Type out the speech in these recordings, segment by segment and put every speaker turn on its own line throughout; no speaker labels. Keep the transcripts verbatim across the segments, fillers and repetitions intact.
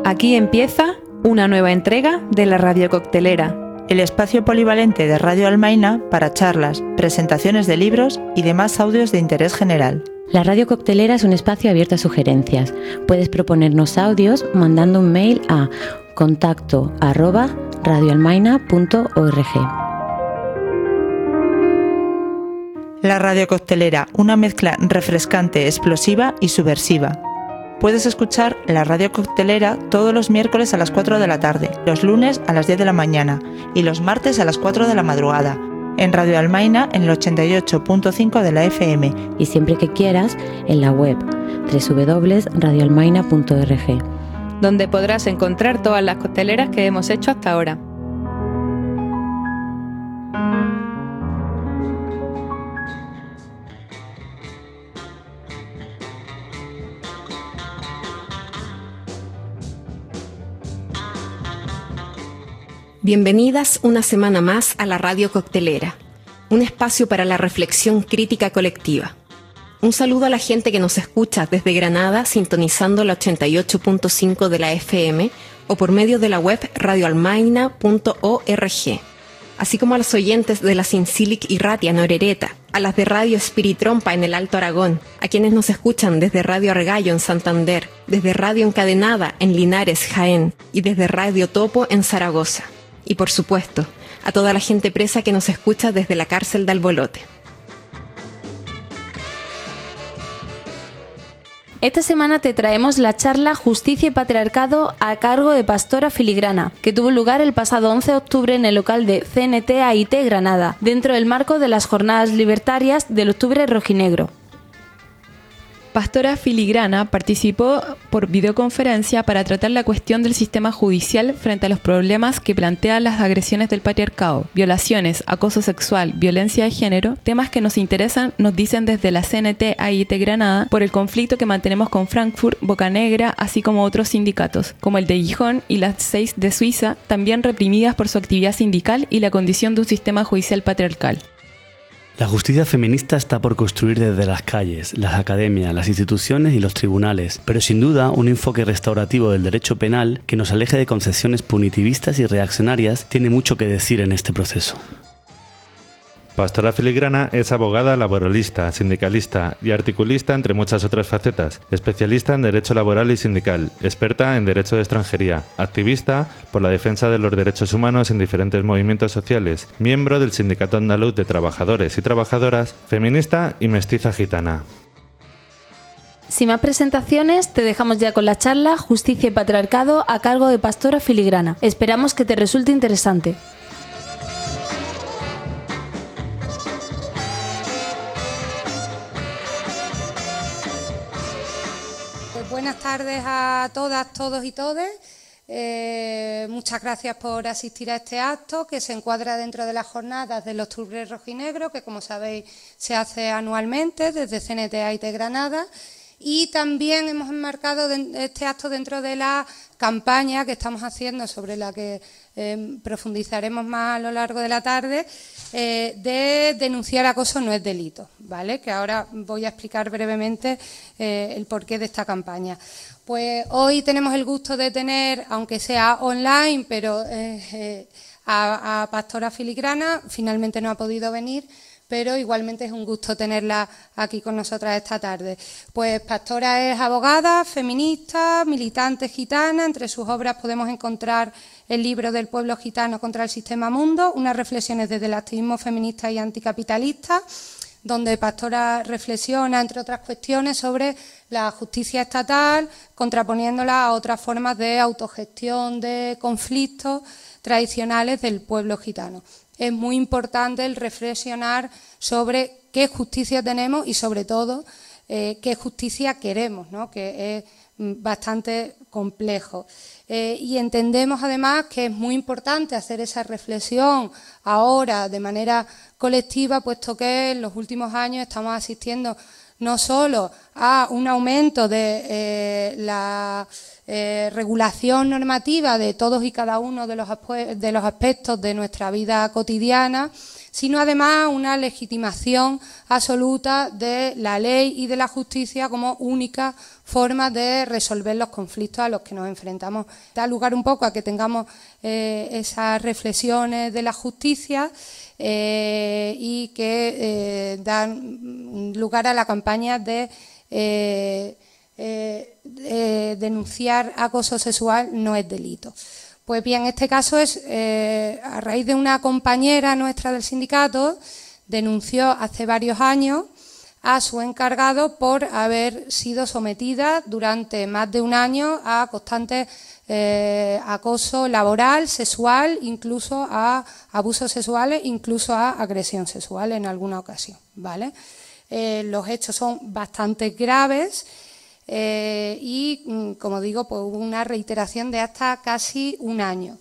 Aquí empieza una nueva entrega de la Radio Coctelera, el espacio polivalente de Radio Almaina para charlas, presentaciones de libros y demás audios de interés general.
La Radio Coctelera es un espacio abierto a sugerencias. Puedes proponernos audios mandando un mail a contacto arroba radioalmaina punto org.
La Radio Coctelera, una mezcla refrescante, explosiva y subversiva. Puedes escuchar la Radio Coctelera todos los miércoles a las cuatro de la tarde, los lunes a las diez de la mañana y los martes a las cuatro de la madrugada, en Radio Almaina en el ochenta y ocho punto cinco de la F M.
Y siempre que quieras, en la web doble u doble u doble u punto radioalmaina punto org,
donde podrás encontrar todas las cocteleras que hemos hecho hasta ahora.
Bienvenidas una semana más a la Radio Coctelera, un espacio para la reflexión crítica colectiva. Un saludo a la gente que nos escucha desde Granada sintonizando la ochenta y ocho punto cinco de la F M o por medio de la web radioalmaina punto org, así como a los oyentes de la Sincilic y Ratia en Orereta, a las de Radio Espiritrompa en el Alto Aragón, a quienes nos escuchan desde Radio Argallo en Santander, desde Radio Encadenada en Linares, Jaén y desde Radio Topo en Zaragoza. Y por supuesto, a toda la gente presa que nos escucha desde la cárcel de Albolote.
Esta semana te traemos la charla Justicia y Patriarcado a cargo de Pastora Filigrana, que tuvo lugar el pasado once de octubre en el local de C N T A I T Granada, dentro del marco de las Jornadas Libertarias del Octubre Rojinegro.
Pastora Filigrana participó por videoconferencia para tratar la cuestión del sistema judicial frente a los problemas que plantean las agresiones del patriarcado, violaciones, acoso sexual, violencia de género, temas que nos interesan, nos dicen desde la C N T A I T Granada, por el conflicto que mantenemos con Frankfurt, Bocanegra, así como otros sindicatos, como el de Gijón y las seis de Suiza, también reprimidas por su actividad sindical y la condición de un sistema judicial patriarcal.
La justicia feminista está por construir desde las calles, las academias, las instituciones y los tribunales, pero sin duda un enfoque restaurativo del derecho penal que nos aleje de concepciones punitivistas y reaccionarias tiene mucho que decir en este proceso.
Pastora Filigrana es abogada laboralista, sindicalista y articulista entre muchas otras facetas, especialista en derecho laboral y sindical, experta en derecho de extranjería, activista por la defensa de los derechos humanos en diferentes movimientos sociales, miembro del Sindicato Andaluz de Trabajadores y Trabajadoras, feminista y mestiza gitana.
Sin más presentaciones, te dejamos ya con la charla Justicia y Patriarcado a cargo de Pastora Filigrana. Esperamos que te resulte interesante.
Buenas tardes a todas, todos y todes. Eh, muchas gracias por asistir a este acto que se encuadra dentro de las jornadas del Octubre Rojinegro, que como sabéis se hace anualmente desde C N T A I T Granada. Y también hemos enmarcado este acto dentro de la campaña que estamos haciendo, sobre la que eh, profundizaremos más a lo largo de la tarde, eh, de denunciar acoso no es delito, ¿vale? Que ahora voy a explicar brevemente eh, el porqué de esta campaña. Pues hoy tenemos el gusto de tener, aunque sea online, pero eh, eh, a, a Pastora Filigrana. Finalmente no ha podido venir, pero igualmente es un gusto tenerla aquí con nosotras esta tarde. Pues Pastora es abogada, feminista, militante gitana. Entre sus obras podemos encontrar el libro del pueblo gitano contra el sistema mundo, unas reflexiones desde el activismo feminista y anticapitalista, donde Pastora reflexiona, entre otras cuestiones, sobre la justicia estatal, contraponiéndola a otras formas de autogestión de conflictos tradicionales del pueblo gitano. Es muy importante el reflexionar sobre qué justicia tenemos y, sobre todo, eh, qué justicia queremos, ¿no? Que es bastante complejo. Eh, y entendemos, además, que es muy importante hacer esa reflexión ahora de manera colectiva, puesto que en los últimos años estamos asistiendo no solo a un aumento de eh, la eh, regulación normativa de todos y cada uno de los, de los aspectos de nuestra vida cotidiana, sino además una legitimación absoluta de la ley y de la justicia como única forma de resolver los conflictos a los que nos enfrentamos. Da lugar un poco a que tengamos eh, esas reflexiones de la justicia eh, y que eh, dan lugar a la campaña de eh, eh, eh, denunciar acoso sexual no es delito. Pues bien, este caso es eh, a raíz de una compañera nuestra del sindicato, denunció hace varios años a su encargado por haber sido sometida durante más de un año a constante eh, acoso laboral, sexual, incluso a abusos sexuales, incluso a agresión sexual en alguna ocasión, ¿vale? Eh, los hechos son bastante graves. Eh, y, como digo, pues hubo una reiteración de hasta casi un año.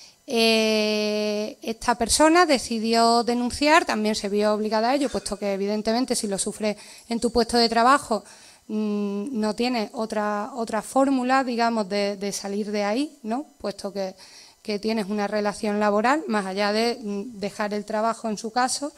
Eh, esta persona decidió denunciar, también se vio obligada a ello, puesto que evidentemente si lo sufres en tu puesto de trabajo mmm, no tienes otra, otra fórmula, digamos, de, de salir de ahí, ¿no? Puesto que, que tienes una relación laboral, más allá de mmm, dejar el trabajo en su caso.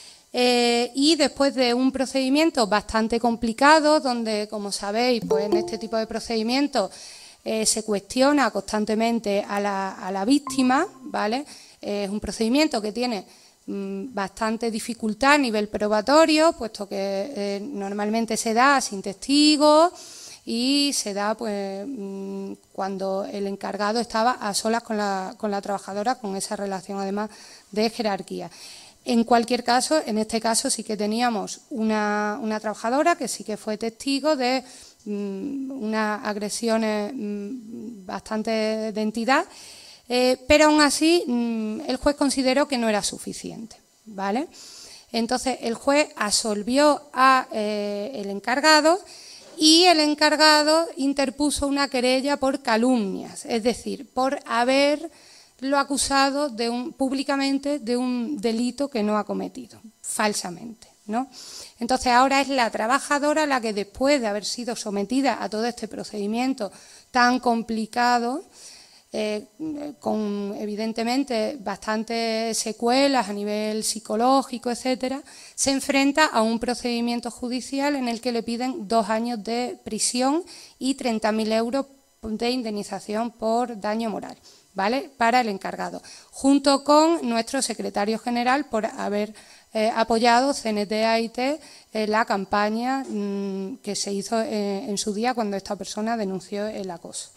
Eh, y después de un procedimiento bastante complicado, donde, como sabéis, pues en este tipo de procedimientos eh, se cuestiona constantemente a la, a la víctima, ¿vale? Eh, es un procedimiento que tiene mmm, bastante dificultad a nivel probatorio, puesto que eh, normalmente se da sin testigos y se da pues mmm, cuando el encargado estaba a solas con la, con la trabajadora, con esa relación además de jerarquía. En cualquier caso, en este caso sí que teníamos una, una trabajadora que sí que fue testigo de mmm, unas agresiones mmm, bastante de entidad, eh, pero aún así mmm, el juez consideró que no era suficiente, ¿vale? Entonces el juez absolvió a eh, el encargado y el encargado interpuso una querella por calumnias, es decir, por haber lo acusado de un, públicamente de un delito que no ha cometido, falsamente, ¿no? Entonces ahora es la trabajadora la que, después de haber sido sometida a todo este procedimiento tan complicado, eh, con evidentemente bastantes secuelas a nivel psicológico, etcétera, se enfrenta a un procedimiento judicial en el que le piden dos años de prisión y treinta mil euros de indemnización por daño moral, ¿vale? Para el encargado, junto con nuestro secretario general por haber eh, apoyado C N T A I T eh, la campaña mmm, que se hizo eh, en su día cuando esta persona denunció el acoso.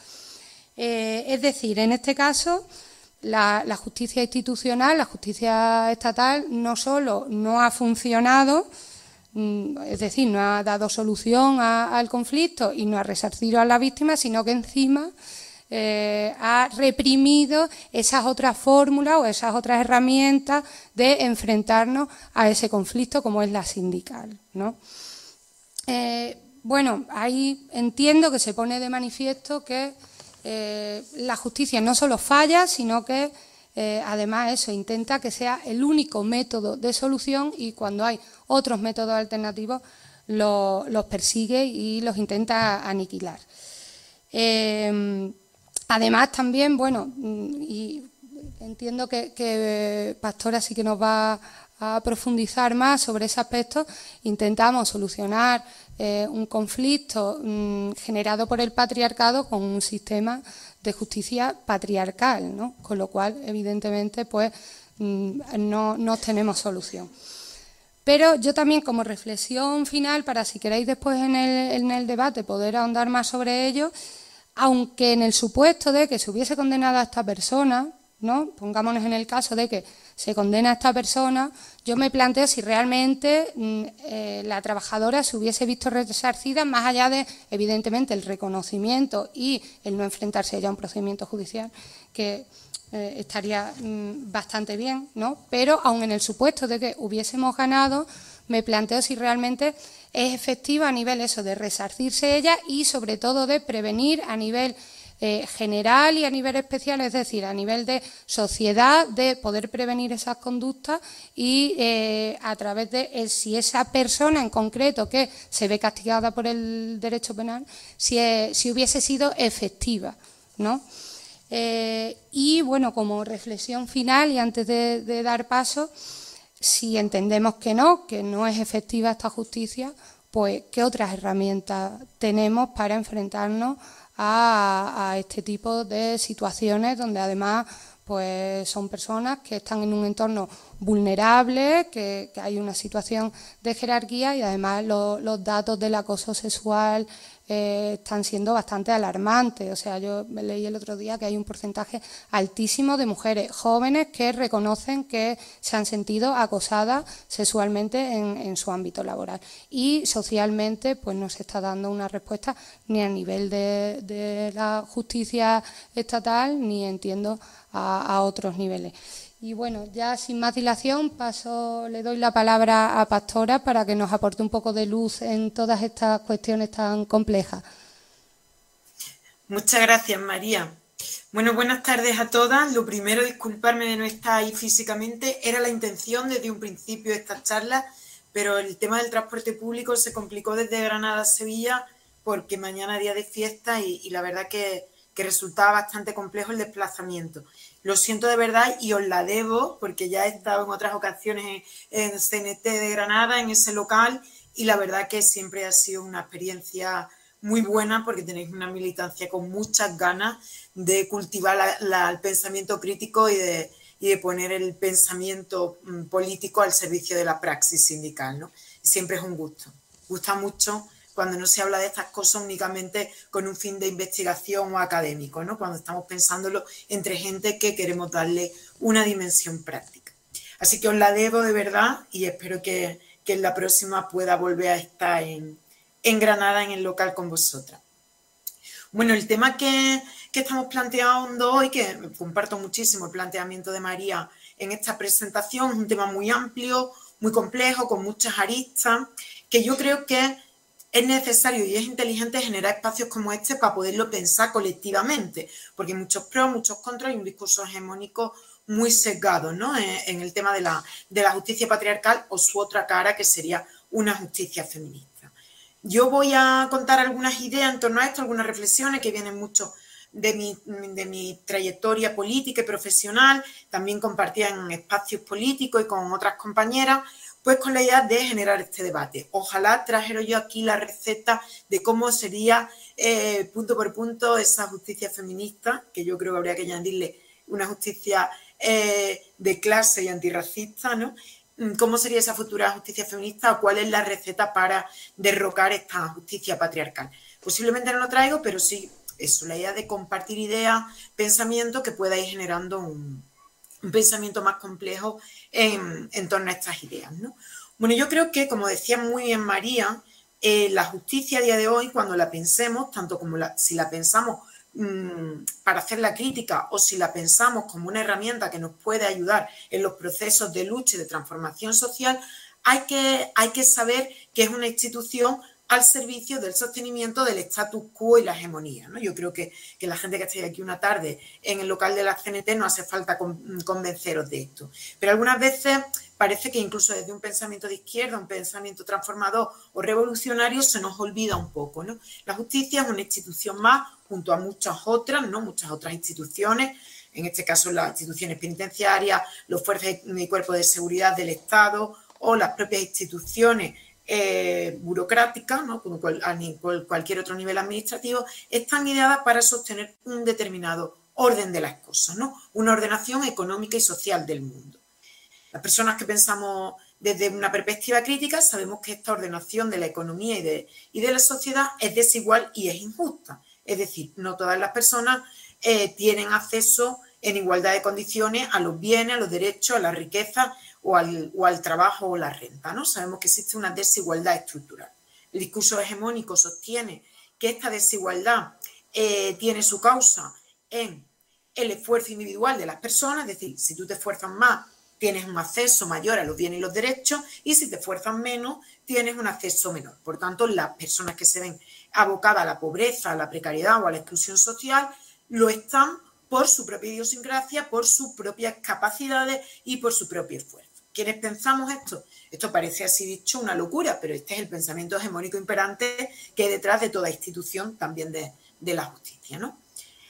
Eh, es decir, en este caso, la, la justicia institucional, la justicia estatal, no solo no ha funcionado, mmm, es decir, no ha dado solución a, al conflicto y no ha resarcido a la víctima, sino que encima Eh, ha reprimido esas otras fórmulas o esas otras herramientas de enfrentarnos a ese conflicto como es la sindical, ¿no? Eh, bueno, ahí entiendo que se pone de manifiesto que eh, la justicia no solo falla, sino que eh, además eso intenta que sea el único método de solución y cuando hay otros métodos alternativos lo, los persigue y los intenta aniquilar. Eh, Además, también, bueno, y entiendo que, que Pastora sí que nos va a profundizar más sobre ese aspecto, intentamos solucionar eh, un conflicto mmm, generado por el patriarcado con un sistema de justicia patriarcal, ¿no? Con lo cual, evidentemente, pues mmm, no, no tenemos solución. Pero yo también, como reflexión final, para si queréis después en el, en el debate poder ahondar más sobre ello, aunque en el supuesto de que se hubiese condenado a esta persona, ¿no? Pongámonos en el caso de que se condena a esta persona, yo me planteo si realmente eh, la trabajadora se hubiese visto resarcida, más allá de, evidentemente, el reconocimiento y el no enfrentarse ya a un procedimiento judicial, que eh, estaría mm, bastante bien, ¿no? Pero aun en el supuesto de que hubiésemos ganado, me planteo si realmente es efectiva a nivel eso de resarcirse ella y sobre todo de prevenir a nivel eh, general y a nivel especial, es decir, a nivel de sociedad, de poder prevenir esas conductas y eh, a través de eh, si esa persona en concreto que se ve castigada por el derecho penal, si, eh, si hubiese sido efectiva, ¿no? Eh, y bueno, como reflexión final y antes de, de dar paso, si entendemos que no, que no es efectiva esta justicia, pues ¿qué otras herramientas tenemos para enfrentarnos a, a este tipo de situaciones donde además pues son personas que están en un entorno vulnerable, que, que hay una situación de jerarquía y además lo, los datos del acoso sexual eh, están siendo bastante alarmantes. O sea, yo leí el otro día que hay un porcentaje altísimo de mujeres jóvenes que reconocen que se han sentido acosadas sexualmente en, en su ámbito laboral. Y socialmente pues no se está dando una respuesta ni a nivel de, de la justicia estatal ni, entiendo, a, a otros niveles. Y bueno, ya sin más dilación paso, le doy la palabra a Pastora para que nos aporte un poco de luz en todas estas cuestiones tan complejas.
Muchas gracias, María. Bueno, buenas tardes a todas. Lo primero, disculparme de no estar ahí físicamente. Era la intención desde un principio de esta charla, pero el tema del transporte público se complicó desde Granada a Sevilla porque mañana es día de fiesta y, y la verdad que, que resultaba bastante complejo el desplazamiento. Lo siento de verdad y os la debo porque ya he estado en otras ocasiones en, en C N T de Granada, en ese local, y la verdad que siempre ha sido una experiencia muy buena porque tenéis una militancia con muchas ganas de cultivar la, la, el pensamiento crítico y de, y de poner el pensamiento mm, político al servicio de la praxis sindical, ¿no? Siempre es un gusto. Gusta mucho cuando no se habla de estas cosas únicamente con un fin de investigación o académico, ¿no? Cuando estamos pensándolo entre gente que queremos darle una dimensión práctica. Así que os la debo de verdad y espero que, que en la próxima pueda volver a estar en, en Granada, en el local con vosotras. Bueno, el tema que, que estamos planteando hoy, que comparto muchísimo el planteamiento de María en esta presentación, es un tema muy amplio, muy complejo, con muchas aristas, que yo creo que es necesario y es inteligente generar espacios como este para poderlo pensar colectivamente, porque hay muchos pros, muchos contras y un discurso hegemónico muy sesgado, ¿no? en, en el tema de la, de la justicia patriarcal o su otra cara, que sería una justicia feminista. Yo voy a contar algunas ideas en torno a esto, algunas reflexiones que vienen mucho de mi, de mi trayectoria política y profesional, también compartida en espacios políticos y con otras compañeras, pues con la idea de generar este debate. Ojalá trajera yo aquí la receta de cómo sería eh, punto por punto esa justicia feminista, que yo creo que habría que añadirle una justicia eh, de clase y antirracista, ¿no? ¿Cómo sería esa futura justicia feminista o cuál es la receta para derrocar esta justicia patriarcal? Posiblemente no lo traigo, pero sí, eso, la idea de compartir ideas, pensamientos que pueda ir generando un... un pensamiento más complejo en, en torno a estas ideas, ¿no? Bueno, yo creo que, como decía muy bien María, eh, la justicia a día de hoy, cuando la pensemos, tanto como la, si la pensamos mmm, para hacer la crítica o si la pensamos como una herramienta que nos puede ayudar en los procesos de lucha y de transformación social, hay que, hay que saber que es una institución al servicio del sostenimiento del status quo y la hegemonía, ¿no? Yo creo que, que la gente que esté aquí una tarde en el local de la C N T no hace falta con, convenceros de esto. Pero algunas veces parece que incluso desde un pensamiento de izquierda, un pensamiento transformador o revolucionario, se nos olvida un poco, ¿no? La justicia es una institución más junto a muchas otras, ¿no? Muchas otras instituciones, en este caso las instituciones penitenciarias, los fuerzas y cuerpos de seguridad del Estado o las propias instituciones Eh, burocráticas, ¿no? Como cual, a ni, cual, cualquier otro nivel administrativo, están ideadas para sostener un determinado orden de las cosas, ¿no? Una ordenación económica y social del mundo. Las personas que pensamos desde una perspectiva crítica sabemos que esta ordenación de la economía y de, y de la sociedad es desigual y es injusta. Es decir, no todas las personas eh, tienen acceso en igualdad de condiciones a los bienes, a los derechos, a la riqueza o al, o al trabajo o la renta, ¿no? Sabemos que existe una desigualdad estructural. El discurso hegemónico sostiene que esta desigualdad eh, tiene su causa en el esfuerzo individual de las personas, es decir, si tú te esfuerzas más, tienes un acceso mayor a los bienes y los derechos, y si te esfuerzas menos, tienes un acceso menor. Por tanto, las personas que se ven abocadas a la pobreza, a la precariedad o a la exclusión social, lo están por su propia idiosincrasia, por sus propias capacidades y por su propio esfuerzo. ¿Quiénes pensamos esto? Esto parece así dicho una locura, pero este es el pensamiento hegemónico imperante que hay detrás de toda institución también de, de la justicia, ¿no?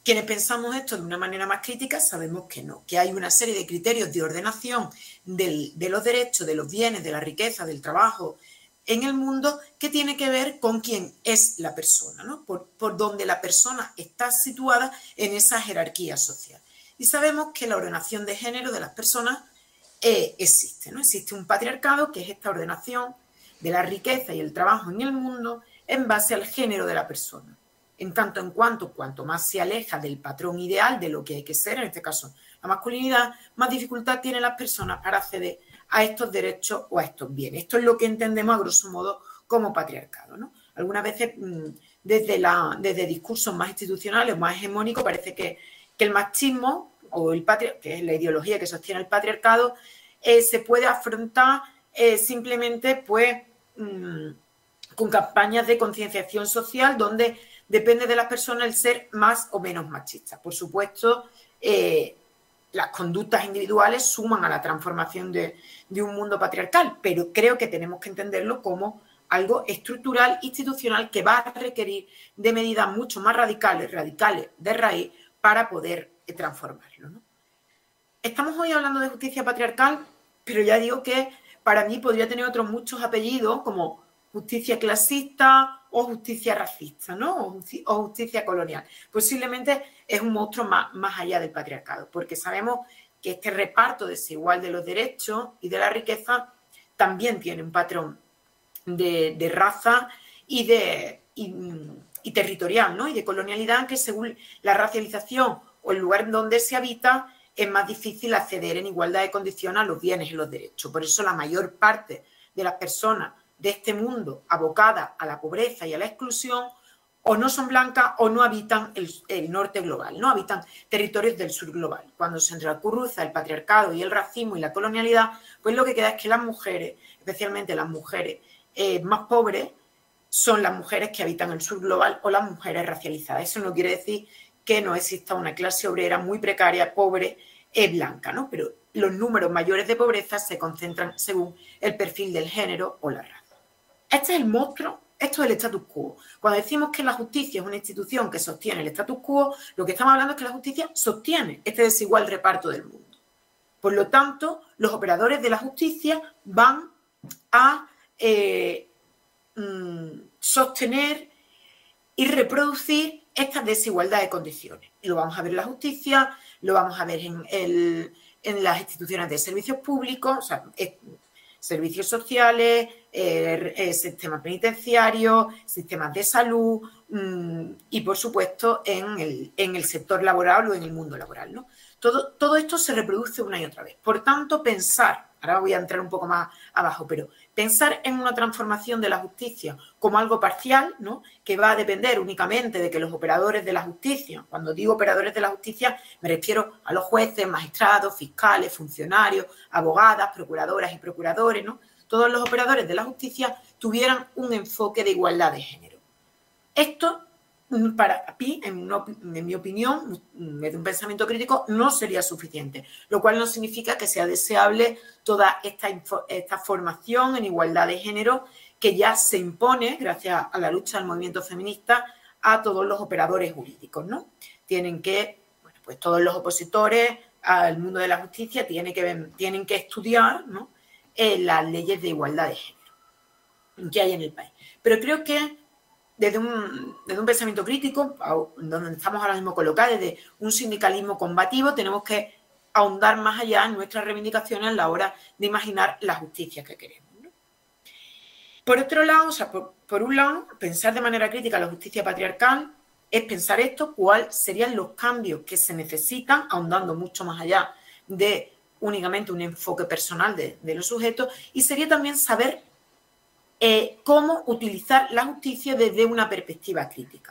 Quienes pensamos esto de una manera más crítica sabemos que no, que hay una serie de criterios de ordenación del, de los derechos, de los bienes, de la riqueza, del trabajo en el mundo, que tiene que ver con quién es la persona, ¿no? Por, por donde la persona está situada en esa jerarquía social. Y sabemos que la ordenación de género de las personas eh, existe, ¿no? Existe un patriarcado, que es esta ordenación de la riqueza y el trabajo en el mundo en base al género de la persona. En tanto en cuanto, cuanto más se aleja del patrón ideal de lo que hay que ser, en este caso la masculinidad, más dificultad tienen las personas para acceder a estos derechos o a estos bienes. Esto es lo que entendemos a grosso modo como patriarcado, ¿no? Algunas veces desde, la, desde discursos más institucionales, más hegemónicos, parece que, que el machismo, o el patri- que es la ideología que sostiene el patriarcado, eh, se puede afrontar eh, simplemente pues, mmm, con campañas de concienciación social donde depende de las personas el ser más o menos machista. Por supuesto, eh, las conductas individuales suman a la transformación de, de un mundo patriarcal, pero creo que tenemos que entenderlo como algo estructural, institucional, que va a requerir de medidas mucho más radicales, radicales de raíz, para poder eh, transformarlo, ¿no? Estamos hoy hablando de justicia patriarcal, pero ya digo que para mí podría tener otros muchos apellidos, como justicia clasista o justicia racista, ¿no? O, justi- o justicia colonial. Posiblemente es un monstruo más, más allá del patriarcado, porque sabemos que este reparto desigual de los derechos y de la riqueza también tiene un patrón de, de raza y, de, y, y territorial, ¿no? Y de colonialidad, que según la racialización o el lugar donde se habita es más difícil acceder en igualdad de condiciones a los bienes y los derechos. Por eso la mayor parte de las personas de este mundo abocadas a la pobreza y a la exclusión o no son blancas o no habitan el, el norte global, no habitan territorios del sur global. Cuando se entrecruza el patriarcado y el racismo y la colonialidad, pues lo que queda es que las mujeres, especialmente las mujeres eh, más pobres, son las mujeres que habitan el sur global o las mujeres racializadas. Eso no quiere decir que no exista una clase obrera muy precaria, pobre, eh, blanca, ¿no? Pero los números mayores de pobreza se concentran según el perfil del género o la raza. Este es el monstruo, esto es el status quo. Cuando decimos que la justicia es una institución que sostiene el status quo, lo que estamos hablando es que la justicia sostiene este desigual reparto del mundo. Por lo tanto, los operadores de la justicia van a eh, mmm, sostener y reproducir esta desigualdad de condiciones. Y lo vamos a ver en la justicia, lo vamos a ver en, el, en las instituciones de servicios públicos, o sea, es, servicios sociales, eh, eh, sistemas penitenciarios, sistemas de salud mmm, y, por supuesto, en el, en el sector laboral o en el mundo laboral, ¿no? Todo, todo esto se reproduce una y otra vez. Por tanto, pensar, ahora voy a entrar un poco más abajo, pero pensar en una transformación de la justicia como algo parcial, ¿no? Que va a depender únicamente de que los operadores de la justicia, cuando digo operadores de la justicia me refiero a los jueces, magistrados, fiscales, funcionarios, abogadas, procuradoras y procuradores, ¿no? Todos los operadores de la justicia tuvieran un enfoque de igualdad de género. Esto, para mí, en, una, en mi opinión, desde un pensamiento crítico, no sería suficiente, lo cual no significa que sea deseable toda esta, esta formación en igualdad de género que ya se impone, gracias a la lucha del movimiento feminista, a todos los operadores jurídicos, ¿no? Tienen que, bueno, pues todos los opositores al mundo de la justicia tienen que, tienen que estudiar, ¿no? eh, las leyes de igualdad de género que hay en el país. Pero creo que Desde un, desde un pensamiento crítico, donde estamos ahora mismo colocados, desde un sindicalismo combativo, tenemos que ahondar más allá en nuestras reivindicaciones a la hora de imaginar la justicia que queremos, ¿no? Por otro lado, o sea, por, por un lado, pensar de manera crítica la justicia patriarcal es pensar esto, cuáles serían los cambios que se necesitan, ahondando mucho más allá de únicamente un enfoque personal de, de los sujetos, y sería también saber Eh, cómo utilizar la justicia desde una perspectiva crítica.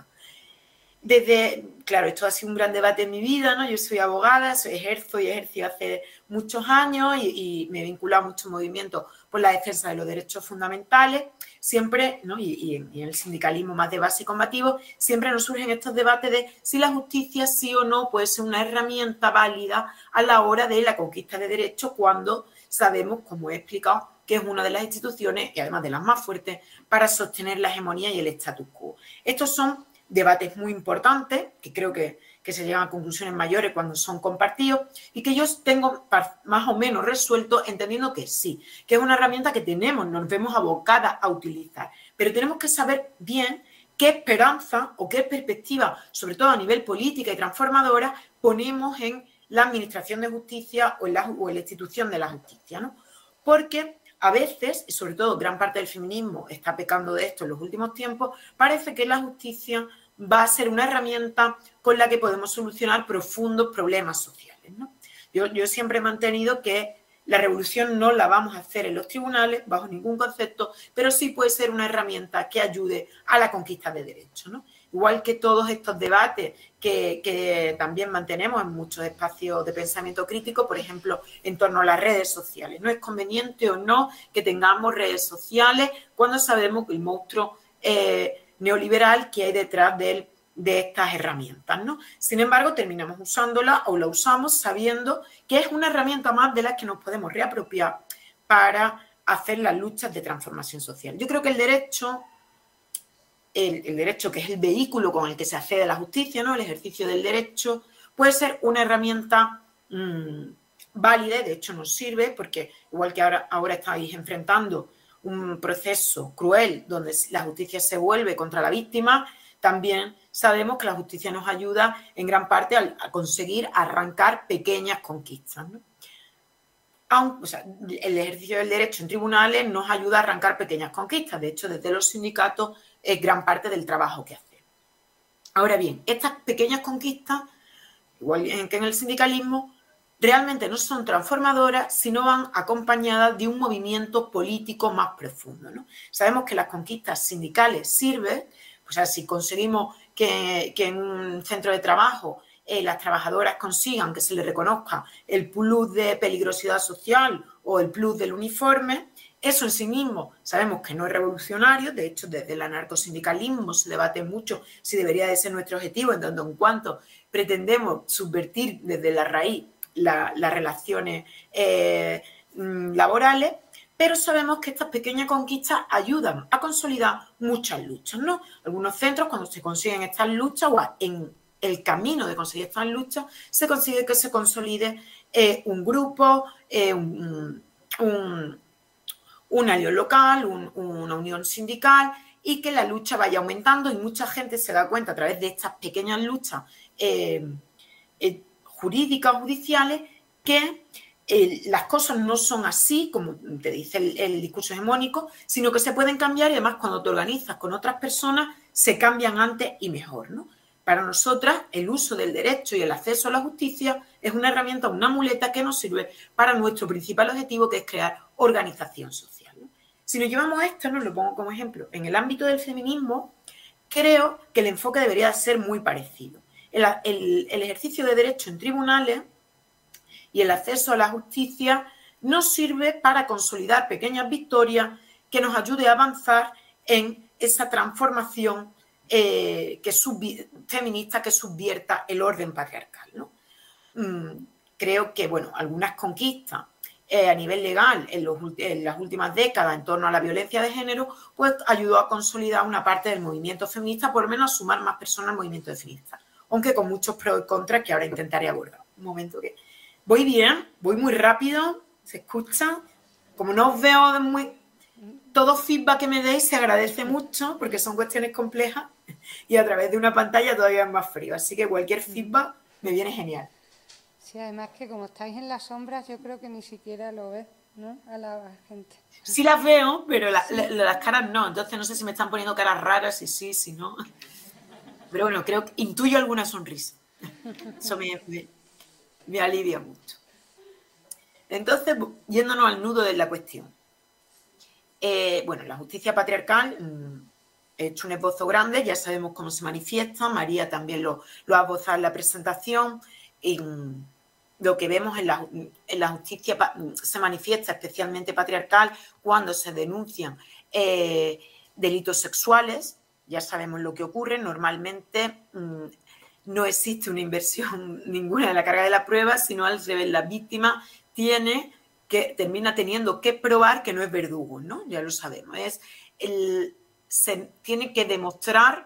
Desde, claro, esto ha sido un gran debate en mi vida, ¿no? Yo soy abogada, soy, ejerzo y ejercí hace muchos años y, y me he vinculado mucho movimientos por la defensa de los derechos fundamentales, siempre, ¿no? y, y, y en el sindicalismo más de base y combativo, siempre nos surgen estos debates de si la justicia sí o no puede ser una herramienta válida a la hora de la conquista de derechos cuando sabemos, como he explicado, que es una de las instituciones, y además de las más fuertes, para sostener la hegemonía y el status quo. Estos son debates muy importantes, que creo que, que se llegan a conclusiones mayores cuando son compartidos, y que yo tengo más o menos resuelto entendiendo que sí, que es una herramienta que tenemos, nos vemos abocadas a utilizar, pero tenemos que saber bien qué esperanza o qué perspectiva, sobre todo a nivel política y transformadora, ponemos en la administración de justicia o en la, o en la institución de la justicia, ¿no? Porque a veces, y sobre todo gran parte del feminismo está pecando de esto en los últimos tiempos, parece que la justicia va a ser una herramienta con la que podemos solucionar profundos problemas sociales, ¿no? Yo, yo siempre he mantenido que la revolución no la vamos a hacer en los tribunales, bajo ningún concepto, pero sí puede ser una herramienta que ayude a la conquista de derechos, ¿no? Igual que todos estos debates que, que también mantenemos en muchos espacios de pensamiento crítico, por ejemplo, en torno a las redes sociales. ¿No es conveniente o no que tengamos redes sociales cuando sabemos que el monstruo eh, neoliberal que hay detrás de él, de estas herramientas, ¿no? Sin embargo, terminamos usándola o la usamos sabiendo que es una herramienta más de las que nos podemos reapropiar para hacer las luchas de transformación social. Yo creo que el derecho, el, el derecho que es el vehículo con el que se accede a la justicia, ¿no? El ejercicio del derecho, puede ser una herramienta mmm, válida, y de hecho nos sirve, porque igual que ahora, ahora estáis enfrentando un proceso cruel donde la justicia se vuelve contra la víctima, también sabemos que la justicia nos ayuda en gran parte a, a conseguir arrancar pequeñas conquistas, ¿no? Aun, o sea, el ejercicio del derecho en tribunales nos ayuda a arrancar pequeñas conquistas. De hecho, desde los sindicatos es gran parte del trabajo que hacemos. Ahora bien, estas pequeñas conquistas, igual que en el sindicalismo, realmente no son transformadoras, sino van acompañadas de un movimiento político más profundo, ¿no? Sabemos que las conquistas sindicales sirven. O sea, si conseguimos que, que en un centro de trabajo eh, las trabajadoras consigan que se les reconozca el plus de peligrosidad social o el plus del uniforme, eso en sí mismo sabemos que no es revolucionario. De hecho, desde el anarcosindicalismo se debate mucho si debería de ser nuestro objetivo, en tanto en cuanto pretendemos subvertir desde la raíz la, las relaciones eh, laborales. Pero sabemos que estas pequeñas conquistas ayudan a consolidar muchas luchas, ¿no? Algunos centros, cuando se consiguen estas luchas, o en el camino de conseguir estas luchas, se consigue que se consolide eh, un grupo, eh, un, un, una unión local, un, una unión sindical, y que la lucha vaya aumentando, y mucha gente se da cuenta a través de estas pequeñas luchas eh, eh, jurídicas o judiciales que Eh, las cosas no son así, como te dice el, el discurso hegemónico, sino que se pueden cambiar, y además cuando te organizas con otras personas se cambian antes y mejor, ¿no? Para nosotras, el uso del derecho y el acceso a la justicia es una herramienta, una muleta que nos sirve para nuestro principal objetivo, que es crear organización social, ¿no? Si nos llevamos a esto, nos lo pongo como ejemplo, en el ámbito del feminismo, creo que el enfoque debería ser muy parecido. El, el, el ejercicio de derecho en tribunales y el acceso a la justicia nos sirve para consolidar pequeñas victorias que nos ayude a avanzar en esa transformación eh, que feminista que subvierta el orden patriarcal, ¿no? Mm, creo que, bueno, algunas conquistas eh, a nivel legal en, los, en las últimas décadas en torno a la violencia de género, pues ayudó a consolidar una parte del movimiento feminista, por lo menos a sumar más personas al movimiento feminista, aunque con muchos pros y contras que ahora intentaré abordar. Un momento que... Voy bien, voy muy rápido, se escucha. Como no os veo muy... Todo feedback que me deis se agradece mucho, porque son cuestiones complejas, y a través de una pantalla todavía es más frío. Así que cualquier feedback me viene genial.
Sí, además que como estáis en las sombras, yo creo que ni siquiera lo ves, ¿no? A la gente.
Sí las veo, pero la, la, las caras no. Entonces no sé si me están poniendo caras raras, si sí, si no. Pero bueno, creo que intuyo alguna sonrisa. Eso me... me me alivia mucho. Entonces, yéndonos al nudo de la cuestión. Eh, bueno, la justicia patriarcal, mmm, he hecho un esbozo grande, ya sabemos cómo se manifiesta, María también lo, lo ha esbozado en la presentación, y mmm, lo que vemos en la, en la justicia se manifiesta especialmente patriarcal cuando se denuncian eh, delitos sexuales. Ya sabemos lo que ocurre, normalmente... Mmm, no existe una inversión ninguna de la carga de la prueba, sino al revés, la víctima tiene que, termina teniendo que probar que no es verdugo, ¿no? Ya lo sabemos. Es el, se tiene que demostrar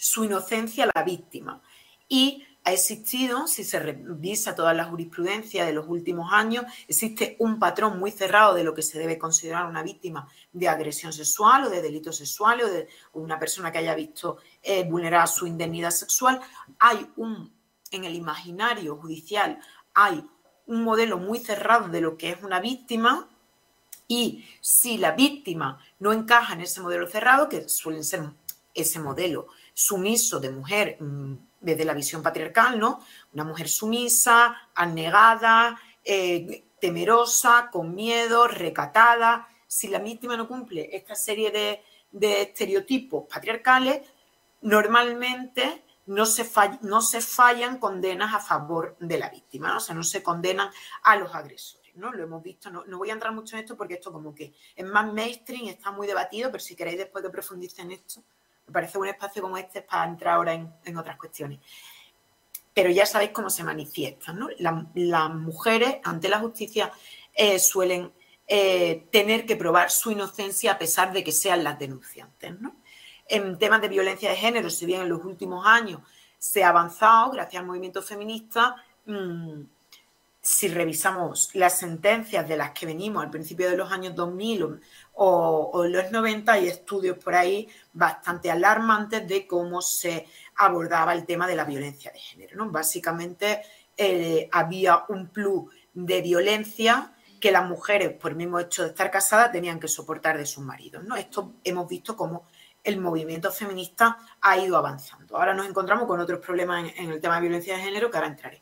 su inocencia a la víctima. Y ha existido, si se revisa toda la jurisprudencia de los últimos años, existe un patrón muy cerrado de lo que se debe considerar una víctima de agresión sexual o de delito sexual o de una persona que haya visto eh, vulnerar su indemnidad sexual. Hay un, en el imaginario judicial, hay un modelo muy cerrado de lo que es una víctima, y si la víctima no encaja en ese modelo cerrado, que suele ser ese modelo sumiso de mujer desde la visión patriarcal, ¿no? Una mujer sumisa, abnegada, eh, temerosa, con miedo, recatada. Si la víctima no cumple esta serie de, de estereotipos patriarcales, normalmente no se, fall, no se fallan condenas a favor de la víctima, ¿no? O sea, no se condenan a los agresores, ¿no? Lo hemos visto, no, no voy a entrar mucho en esto porque esto como que es más mainstream, está muy debatido, pero si queréis después que profundice en esto, me parece un espacio como este para entrar ahora en, en otras cuestiones. Pero ya sabéis cómo se manifiestan, ¿no? La, las mujeres ante la justicia eh, suelen eh, tener que probar su inocencia a pesar de que sean las denunciantes, ¿no? En temas de violencia de género, si bien en los últimos años se ha avanzado gracias al movimiento feminista, mmm, si revisamos las sentencias de las que venimos al principio de los años dos mil o, o, o los noventa, hay estudios por ahí bastante alarmantes de cómo se abordaba el tema de la violencia de género, ¿no? Básicamente eh, había un plus de violencia que las mujeres, por el mismo hecho de estar casadas, tenían que soportar de sus maridos, ¿no? Esto hemos visto cómo el movimiento feminista ha ido avanzando. Ahora nos encontramos con otros problemas en, en el tema de violencia de género que ahora entraré.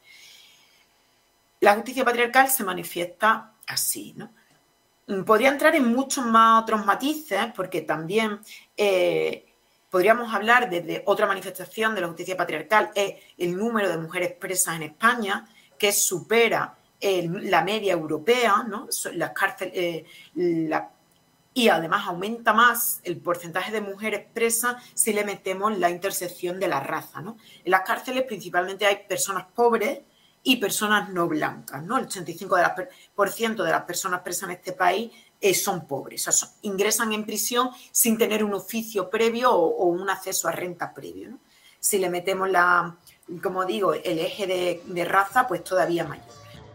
La justicia patriarcal se manifiesta así, ¿no? Podría entrar en muchos más otros matices, porque también eh, podríamos hablar desde otra manifestación de la justicia patriarcal, es el número de mujeres presas en España, que supera eh, la media europea, ¿no? Las cárceles, eh, la, y además aumenta más el porcentaje de mujeres presas si le metemos la intersección de la raza, ¿no? En las cárceles principalmente hay personas pobres y personas no blancas, ¿no? El ochenta y cinco por ciento de las personas presas en este país eh, son pobres, o sea, son, ingresan en prisión sin tener un oficio previo o, o un acceso a renta previo, ¿no? Si le metemos, la, como digo, el eje de, de raza, pues todavía mayor.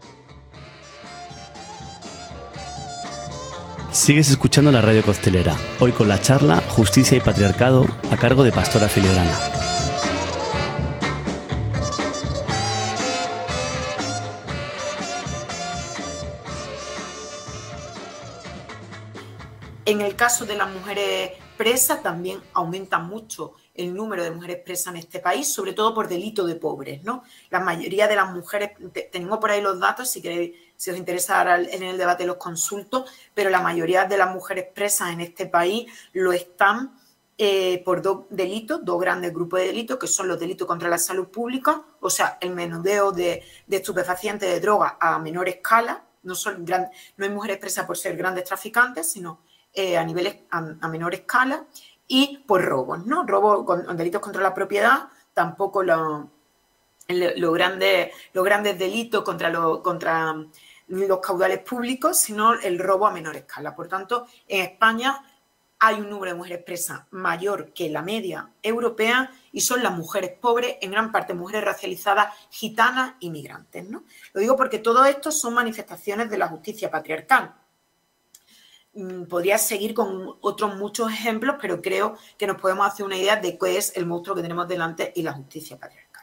Sigues escuchando la Radio Costelera, hoy con la charla Justicia y Patriarcado a cargo de Pastora Filigrana.
En el caso de las mujeres presas también aumenta mucho el número de mujeres presas en este país, sobre todo por delito de pobres, ¿no? La mayoría de las mujeres, tengo por ahí los datos, si queréis, si os interesa ahora en el debate los consulto, pero la mayoría de las mujeres presas en este país lo están eh, por dos delitos, dos grandes grupos de delitos, que son los delitos contra la salud pública, o sea, el menudeo de, de estupefacientes, de drogas a menor escala, no, son gran, no hay mujeres presas por ser grandes traficantes, sino Eh, a niveles a, a menor escala, y por robos, ¿no? Robos con, con delitos contra la propiedad, tampoco los lo grandes, los grandes delitos contra, lo, contra los caudales públicos, sino el robo a menor escala. Por tanto, en España hay un número de mujeres presas mayor que la media europea y son las mujeres pobres, en gran parte mujeres racializadas, gitanas y migrantes, ¿no? Lo digo porque todo esto son manifestaciones de la justicia patriarcal. Podría seguir con otros muchos ejemplos, pero creo que nos podemos hacer una idea de qué es el monstruo que tenemos delante y la justicia patriarcal.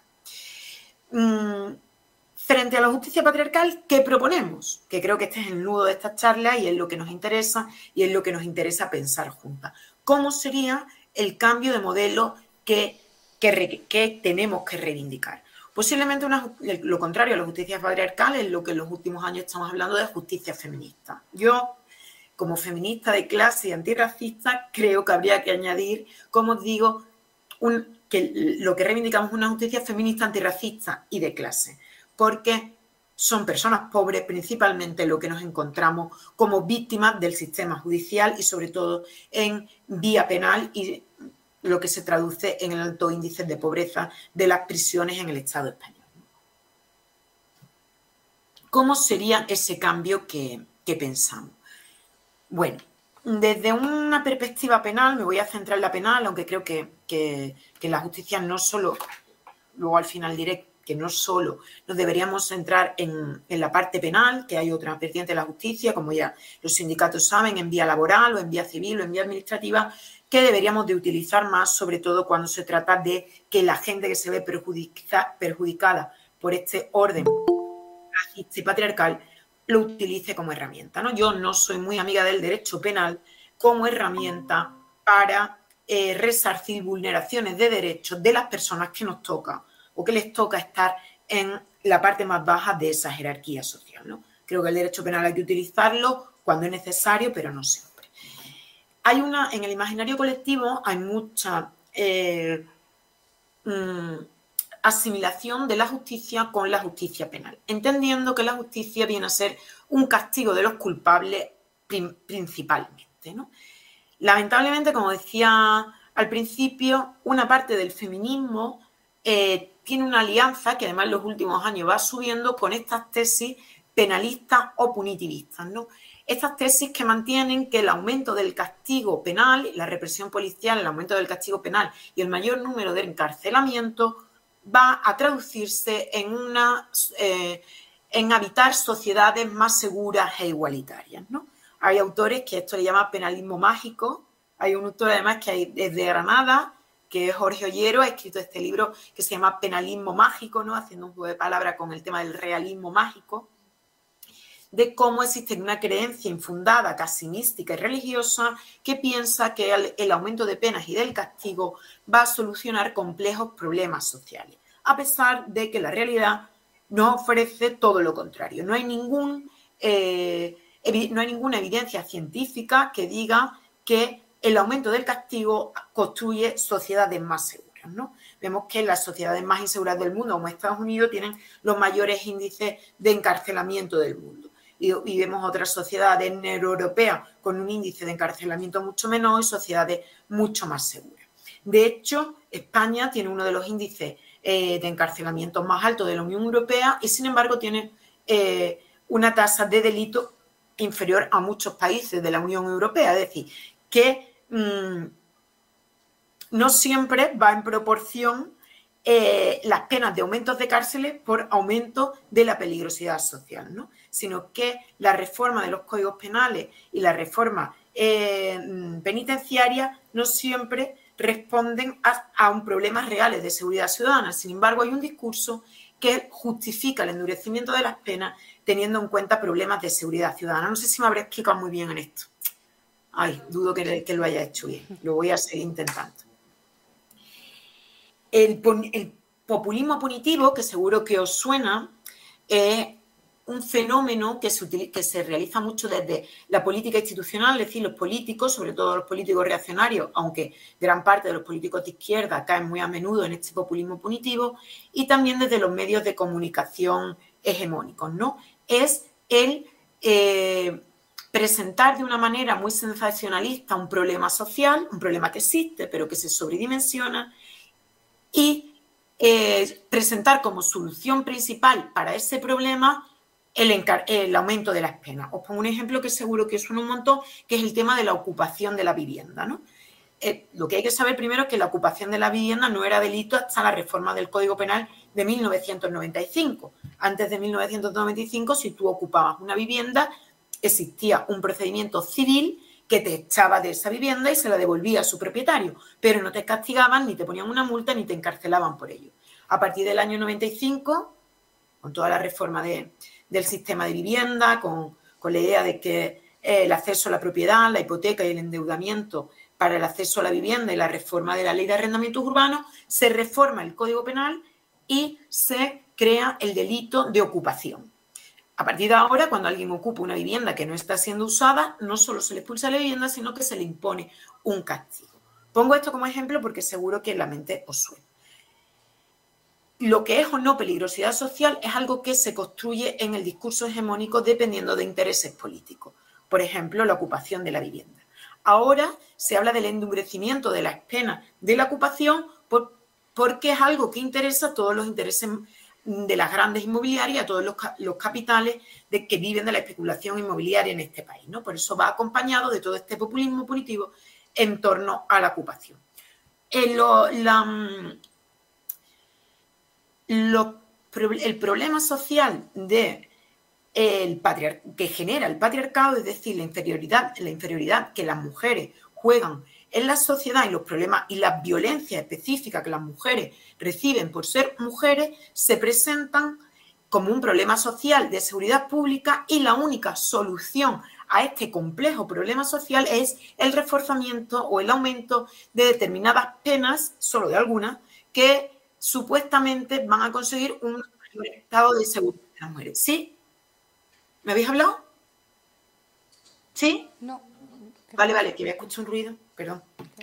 Mm, frente a la justicia patriarcal, ¿qué proponemos? Que creo que este es el nudo de esta charla y es lo que nos interesa y es lo que nos interesa pensar juntas. ¿Cómo sería el cambio de modelo que, que, que tenemos que reivindicar? Posiblemente una, lo contrario a la justicia patriarcal es lo que en los últimos años estamos hablando de justicia feminista. Yo, como feminista de clase y antirracista, creo que habría que añadir, como os digo, un, que lo que reivindicamos es una justicia feminista, antirracista y de clase, porque son personas pobres principalmente lo que nos encontramos como víctimas del sistema judicial y sobre todo en vía penal y lo que se traduce en el alto índice de pobreza de las prisiones en el Estado español. ¿Cómo sería ese cambio que, que pensamos? Bueno, desde una perspectiva penal, me voy a centrar en la penal, aunque creo que, que que, que la justicia no solo, luego al final diré que no solo nos deberíamos centrar en, en la parte penal, que hay otra vertiente de la justicia, como ya los sindicatos saben, en vía laboral o en vía civil o en vía administrativa, que deberíamos de utilizar más, sobre todo cuando se trata de que la gente que se ve perjudica, perjudicada por este orden racista y patriarcal lo utilice como herramienta, ¿no? Yo no soy muy amiga del derecho penal como herramienta para eh, resarcir vulneraciones de derechos de las personas que nos toca o que les toca estar en la parte más baja de esa jerarquía social, ¿no? Creo que el derecho penal hay que utilizarlo cuando es necesario, pero no siempre. Hay una, en el imaginario colectivo hay mucha eh, mmm, asimilación de la justicia con la justicia penal, entendiendo que la justicia viene a ser un castigo de los culpables prim, principalmente, ¿no? Lamentablemente, como decía al principio, una parte del feminismo eh, tiene una alianza que además en los últimos años va subiendo con estas tesis penalistas o punitivistas, ¿no? Estas tesis que mantienen que el aumento del castigo penal, la represión policial, el aumento del castigo penal y el mayor número de encarcelamientos va a traducirse en, una, eh, en habitar sociedades más seguras e igualitarias, ¿no? Hay autores que esto le llaman penalismo mágico. Hay un autor además que es de Granada, que es Jorge Ollero, ha escrito este libro que se llama Penalismo Mágico, ¿no? Haciendo un juego de palabras con el tema del realismo mágico, de cómo existe una creencia infundada, casi mística y religiosa, que piensa que el, el aumento de penas y del castigo va a solucionar complejos problemas sociales, a pesar de que la realidad nos ofrece todo lo contrario. No hay, ningún, eh, no hay ninguna evidencia científica que diga que el aumento del castigo construye sociedades más seguras, ¿no? Vemos que las sociedades más inseguras del mundo, como Estados Unidos, tienen los mayores índices de encarcelamiento del mundo. Y, y vemos otras sociedades neuroeuropeas con un índice de encarcelamiento mucho menor y sociedades mucho más seguras. De hecho, España tiene uno de los índices eh, de encarcelamiento más altos de la Unión Europea y, sin embargo, tiene eh, una tasa de delito inferior a muchos países de la Unión Europea. Es decir, que mmm, no siempre va en proporción eh, las penas de aumentos de cárceles por aumento de la peligrosidad social, ¿no? Sino que la reforma de los códigos penales y la reforma eh, penitenciaria no siempre responden a, a un problemas reales de seguridad ciudadana. Sin embargo, hay un discurso que justifica el endurecimiento de las penas teniendo en cuenta problemas de seguridad ciudadana. No sé si me habré explicado muy bien en esto. Ay, dudo que, que lo haya hecho bien. Lo voy a seguir intentando. El, el populismo punitivo, que seguro que os suena, es un fenómeno que se, utiliza, que se realiza mucho desde la política institucional, es decir, los políticos, sobre todo los políticos reaccionarios, aunque gran parte de los políticos de izquierda caen muy a menudo en este populismo punitivo, y también desde los medios de comunicación hegemónicos, ¿no? Es el eh, presentar de una manera muy sensacionalista un problema social, un problema que existe, pero que se sobredimensiona, y eh, presentar como solución principal para ese problema el, el aumento de las penas. Os pongo un ejemplo que seguro que os suena un montón, que es el tema de la ocupación de la vivienda, ¿no? Eh, lo que hay que saber primero es que la ocupación de la vivienda no era delito hasta la reforma del Código Penal de mil novecientos noventa y cinco. Antes de mil novecientos noventa y cinco, si tú ocupabas una vivienda, existía un procedimiento civil que te echaba de esa vivienda y se la devolvía a su propietario, pero no te castigaban, ni te ponían una multa, ni te encarcelaban por ello. A partir del año noventa y cinco, con toda la reforma de, del sistema de vivienda, con, con la idea de que eh, el acceso a la propiedad, la hipoteca y el endeudamiento para el acceso a la vivienda y la reforma de la ley de arrendamientos urbanos, se reforma el Código Penal y se crea el delito de ocupación. A partir de ahora, cuando alguien ocupa una vivienda que no está siendo usada, no solo se le expulsa la vivienda, sino que se le impone un castigo. Pongo esto como ejemplo porque seguro que en la mente os suena. Lo que es o no peligrosidad social es algo que se construye en el discurso hegemónico dependiendo de intereses políticos. Por ejemplo, la ocupación de la vivienda. Ahora se habla del endurecimiento de las penas de la ocupación por, porque es algo que interesa a todos los intereses de las grandes inmobiliarias, a todos los, los capitales de, que viven de la especulación inmobiliaria en este país, ¿no? Por eso va acompañado de todo este populismo punitivo en torno a la ocupación. el, lo, la, lo, el problema social de el patriar que genera el patriarcado, es decir, la inferioridad, la inferioridad que las mujeres juegan en la sociedad y los problemas y las violencias específicas que las mujeres reciben por ser mujeres, se presentan como un problema social de seguridad pública, y la única solución a este complejo problema social es el reforzamiento o el aumento de determinadas penas, solo de algunas, que supuestamente van a conseguir un estado de seguridad de las mujeres. ¿Sí? ¿Me habéis hablado? ¿Sí?
No.
Vale, vale, que voy a escuchar un ruido, perdón.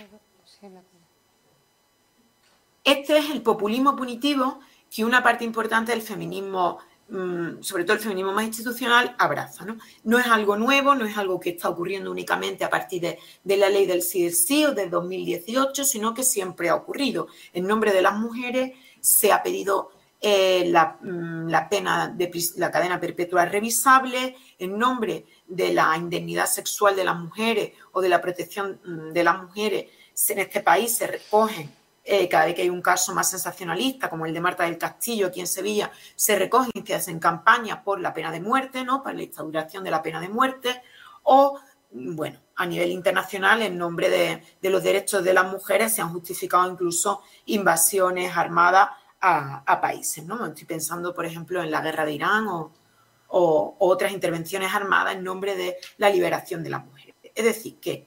Este es el populismo punitivo que una parte importante del feminismo, sobre todo el feminismo más institucional, abraza, ¿no? No es algo nuevo, no es algo que está ocurriendo únicamente a partir de, de la ley del sí es sí o del dos mil dieciocho, sino que siempre ha ocurrido. En nombre de las mujeres se ha pedido eh, la, la pena de la cadena perpetua revisable, en nombre de la indemnidad sexual de las mujeres o de la protección de las mujeres. En este país se recogen, eh, cada vez que hay un caso más sensacionalista, como el de Marta del Castillo aquí en Sevilla, se recogen y se hacen campañas por la pena de muerte, ¿no? Para la instauración de la pena de muerte, o, bueno, a nivel internacional, en nombre de, de los derechos de las mujeres, se han justificado incluso invasiones armadas a, a países, ¿no? Estoy pensando, por ejemplo, en la guerra de Irán o, o, o otras intervenciones armadas en nombre de la liberación de las mujeres. Es decir, que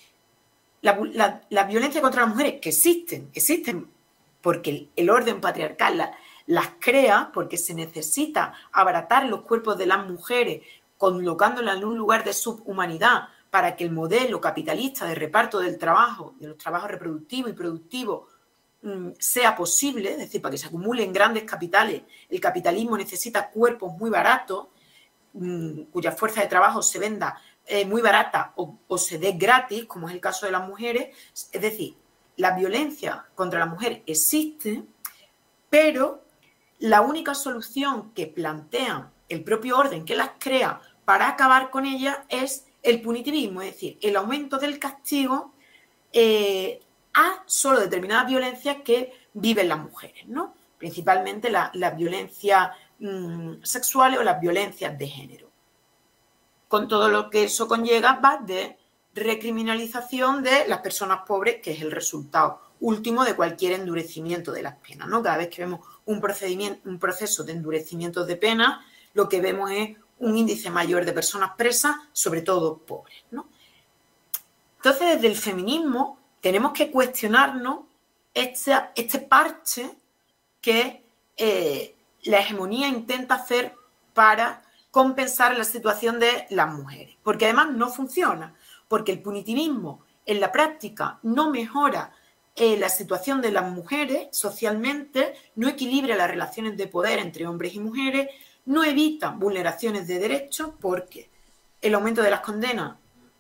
La, la, la violencia contra las mujeres, que existen, existen porque el, el orden patriarcal la, las crea, porque se necesita abaratar los cuerpos de las mujeres, colocándolas en un lugar de subhumanidad para que el modelo capitalista de reparto del trabajo, de los trabajos reproductivos y productivos, mmm, sea posible, es decir, para que se acumulen grandes capitales. El capitalismo necesita cuerpos muy baratos, mmm, cuya fuerza de trabajo se venda Eh, muy barata o, o se dé gratis, como es el caso de las mujeres. Es decir, la violencia contra la mujer existe, pero la única solución que plantea el propio orden que las crea para acabar con ella es el punitivismo, es decir, el aumento del castigo eh, a solo determinadas violencias que viven las mujeres, ¿no? Principalmente las la violencias mmm, sexuales o las violencias de género, con todo lo que eso conlleva, va de recriminalización de las personas pobres, que es el resultado último de cualquier endurecimiento de las penas, ¿no? Cada vez que vemos un procedimiento, un proceso de endurecimiento de penas, lo que vemos es un índice mayor de personas presas, sobre todo pobres, ¿no? Entonces, desde el feminismo tenemos que cuestionarnos este, este parche que eh, la hegemonía intenta hacer para compensar la situación de las mujeres, porque además no funciona, porque el punitivismo en la práctica no mejora eh, la situación de las mujeres socialmente, no equilibra las relaciones de poder entre hombres y mujeres, no evita vulneraciones de derechos, porque el aumento de las condenas,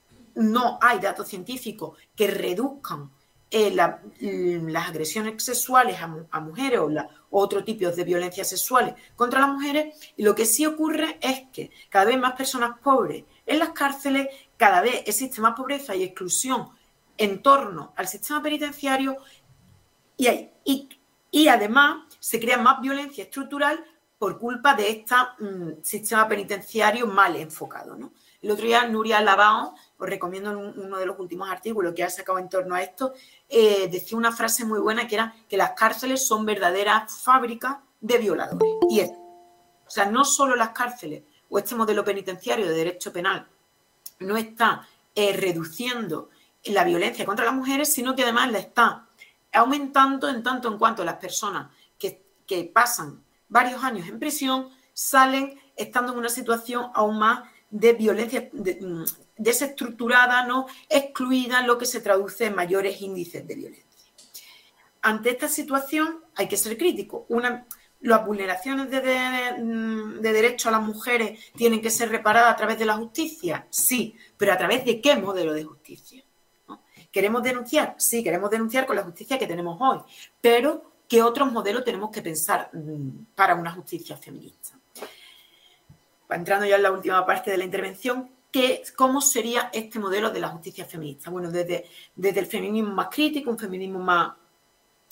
no hay datos científicos que reduzcan eh, la, las agresiones sexuales a, a mujeres o, la, o otro tipo de violencias sexuales contra las mujeres, y lo que sí ocurre es que cada vez más personas pobres en las cárceles, cada vez existe más pobreza y exclusión en torno al sistema penitenciario, y, hay, y, y además se crea más violencia estructural por culpa de este um, sistema penitenciario mal enfocado, ¿no? El otro día Nuria Labao, os recomiendo uno de los últimos artículos que ha sacado en torno a esto, eh, decía una frase muy buena, que era que las cárceles son verdaderas fábricas de violadores. Y es, o sea, no solo las cárceles o este modelo penitenciario de derecho penal no está eh, reduciendo la violencia contra las mujeres, sino que además la está aumentando en tanto en cuanto las personas que, que pasan varios años en prisión salen estando en una situación aún más de violencia de, desestructurada, ¿no? Excluida, lo que se traduce en mayores índices de violencia. Ante esta situación hay que ser crítico. Una, las vulneraciones de, de, de derechos a las mujeres tienen que ser reparadas a través de la justicia, sí, pero ¿a través de qué modelo de justicia? ¿No? ¿Queremos denunciar? Sí, queremos denunciar con la justicia que tenemos hoy, pero ¿qué otros modelos tenemos que pensar para una justicia feminista? Entrando ya en la última parte de la intervención, ¿qué, ¿cómo sería este modelo de la justicia feminista? Bueno, desde, desde el feminismo más crítico, un feminismo más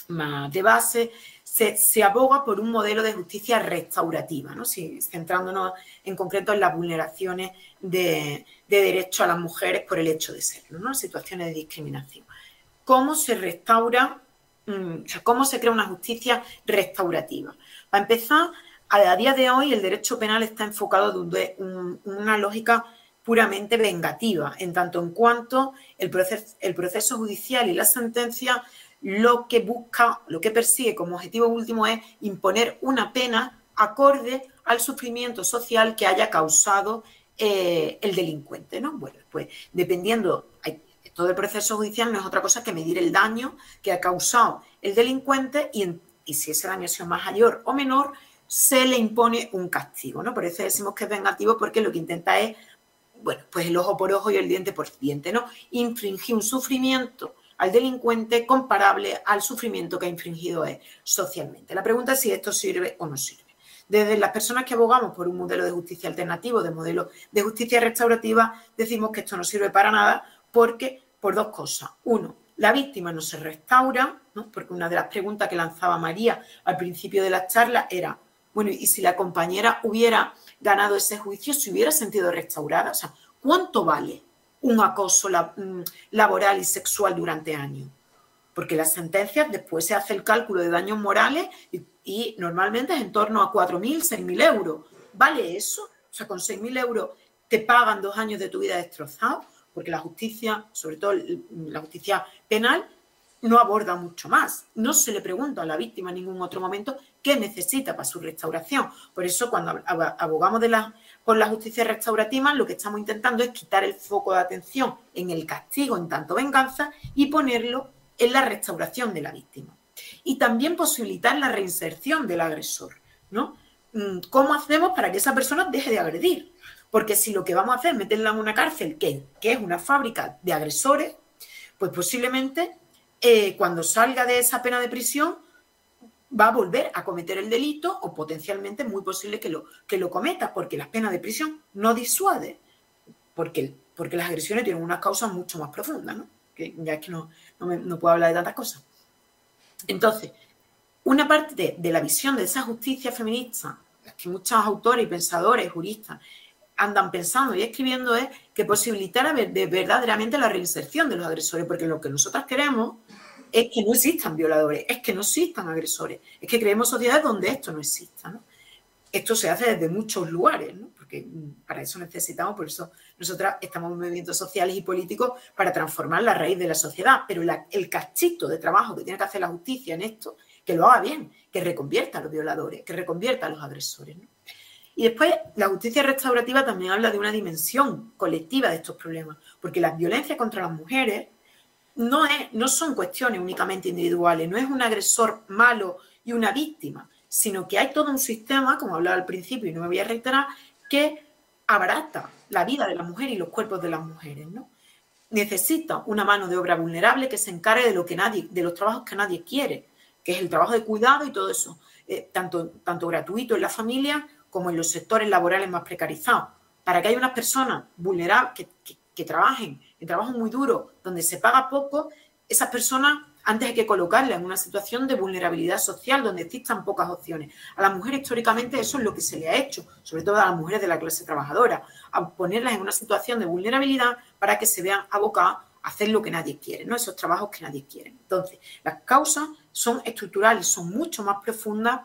más de base, se, se aboga por un modelo de justicia restaurativa, ¿no? Si, centrándonos en concreto en las vulneraciones de, de derechos a las mujeres por el hecho de serlo, ¿no? Situaciones de discriminación. ¿Cómo se restaura, o sea, cómo se crea una justicia restaurativa? Para empezar, a día de hoy el derecho penal está enfocado de un, una lógica puramente vengativa, en tanto en cuanto el proceso, el proceso judicial y la sentencia lo que busca, lo que persigue como objetivo último es imponer una pena acorde al sufrimiento social que haya causado eh, el delincuente, ¿no? Bueno, pues dependiendo, hay, todo el proceso judicial no es otra cosa que medir el daño que ha causado el delincuente y, en, y si ese daño ha sido mayor o menor, se le impone un castigo, ¿no? Por eso decimos que es vengativo, porque lo que intenta es, bueno, pues el ojo por ojo y el diente por diente, ¿no? Infringir un sufrimiento al delincuente comparable al sufrimiento que ha infringido él socialmente. La pregunta es si esto sirve o no sirve. Desde las personas que abogamos por un modelo de justicia alternativo, de modelo de justicia restaurativa, decimos que esto no sirve para nada porque, por dos cosas. Uno, la víctima no se restaura, ¿no? Porque una de las preguntas que lanzaba María al principio de la charla era, bueno, ¿y si la compañera hubiera ganado ese juicio, se hubiera sentido restaurada? O sea, ¿cuánto vale un acoso laboral y sexual durante años? Porque las sentencias, después se hace el cálculo de daños morales y, y normalmente es en torno a cuatro mil, seis mil euros. ¿Vale eso? O sea, con seis mil euros te pagan dos años de tu vida destrozados, porque la justicia, sobre todo la justicia penal, no aborda mucho más. No se le pregunta a la víctima en ningún otro momento qué necesita para su restauración. Por eso, cuando abogamos de la, por la justicia restaurativa, lo que estamos intentando es quitar el foco de atención en el castigo en tanto venganza y ponerlo en la restauración de la víctima. Y también posibilitar la reinserción del agresor, ¿no? ¿Cómo hacemos para que esa persona deje de agredir? Porque si lo que vamos a hacer es meterla en una cárcel, que, que es una fábrica de agresores, pues posiblemente eh, cuando salga de esa pena de prisión va a volver a cometer el delito o potencialmente es muy posible que lo, que lo cometa, porque las penas de prisión no disuaden, porque, porque las agresiones tienen unas causas mucho más profundas, ¿no? Que ya es que no, no, me, no puedo hablar de tantas cosas. Entonces, una parte de, de la visión de esa justicia feminista, que muchos autores y pensadores, juristas, andan pensando y escribiendo es que posibilitara de verdaderamente la reinserción de los agresores, porque lo que nosotras queremos es que no existan violadores, es que no existan agresores, es que creemos sociedades donde esto no exista, ¿no? Esto se hace desde muchos lugares, ¿no? Porque para eso necesitamos, por eso nosotras estamos en movimientos sociales y políticos para transformar la raíz de la sociedad, pero la, el cachito de trabajo que tiene que hacer la justicia en esto, que lo haga bien, que reconvierta a los violadores, que reconvierta a los agresores, ¿no? Y después, la justicia restaurativa también habla de una dimensión colectiva de estos problemas, porque las violencias contra las mujeres no, es, no son cuestiones únicamente individuales, no es un agresor malo y una víctima, sino que hay todo un sistema, como hablaba al principio y no me voy a reiterar, que abarata la vida de la mujer y los cuerpos de las mujeres, ¿no? Necesita una mano de obra vulnerable que se encargue de, lo que nadie, de los trabajos que nadie quiere, que es el trabajo de cuidado y todo eso, eh, tanto, tanto gratuito en la familia como en los sectores laborales más precarizados, para que haya unas personas vulnerables que, que, que trabajen en trabajo muy duro, donde se paga poco, esas personas antes hay que colocarlas en una situación de vulnerabilidad social, donde existan pocas opciones. A las mujeres históricamente eso es lo que se le ha hecho, sobre todo a las mujeres de la clase trabajadora, a ponerlas en una situación de vulnerabilidad para que se vean abocadas a hacer lo que nadie quiere, ¿no? Esos trabajos que nadie quiere. Entonces, las causas son estructurales, son mucho más profundas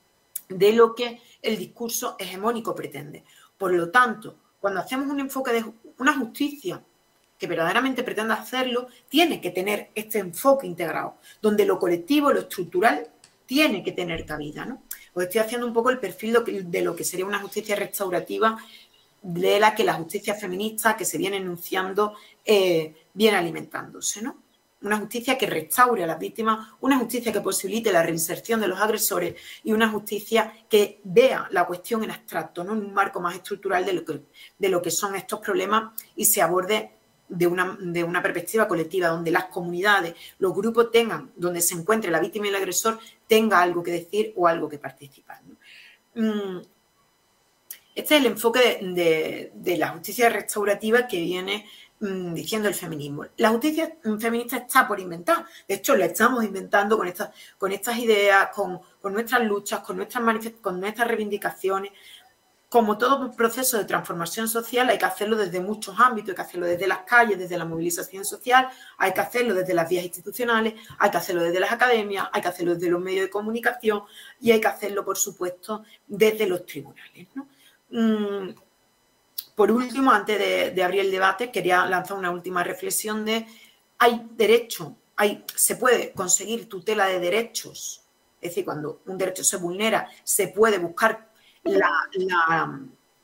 de lo que el discurso hegemónico pretende. Por lo tanto, cuando hacemos un enfoque de una justicia que verdaderamente pretenda hacerlo, tiene que tener este enfoque integrado, donde lo colectivo, lo estructural, tiene que tener cabida, ¿no? Os estoy haciendo un poco el perfil de lo que sería una justicia restaurativa, de la que la justicia feminista que se viene enunciando eh, viene alimentándose, ¿no? Una justicia que restaure a las víctimas, una justicia que posibilite la reinserción de los agresores y una justicia que vea la cuestión en abstracto, ¿no? En un marco más estructural de lo que, de lo que son estos problemas y se aborde de una, de una perspectiva colectiva, donde las comunidades, los grupos tengan, donde se encuentre la víctima y el agresor, tenga algo que decir o algo que participar, ¿no? Este es el enfoque de, de, de la justicia restaurativa que viene mmm, diciendo el feminismo. La justicia feminista está por inventar. De hecho, la estamos inventando con estas, con estas ideas, con, con nuestras luchas, con nuestras, con nuestras reivindicaciones. Como todo proceso de transformación social, hay que hacerlo desde muchos ámbitos, hay que hacerlo desde las calles, desde la movilización social, hay que hacerlo desde las vías institucionales, hay que hacerlo desde las academias, hay que hacerlo desde los medios de comunicación y hay que hacerlo, por supuesto, desde los tribunales, ¿no? Mm, por último, antes de, de abrir el debate, quería lanzar una última reflexión de hay derecho, hay, se puede conseguir tutela de derechos, es decir, cuando un derecho se vulnera, se puede buscar La, la,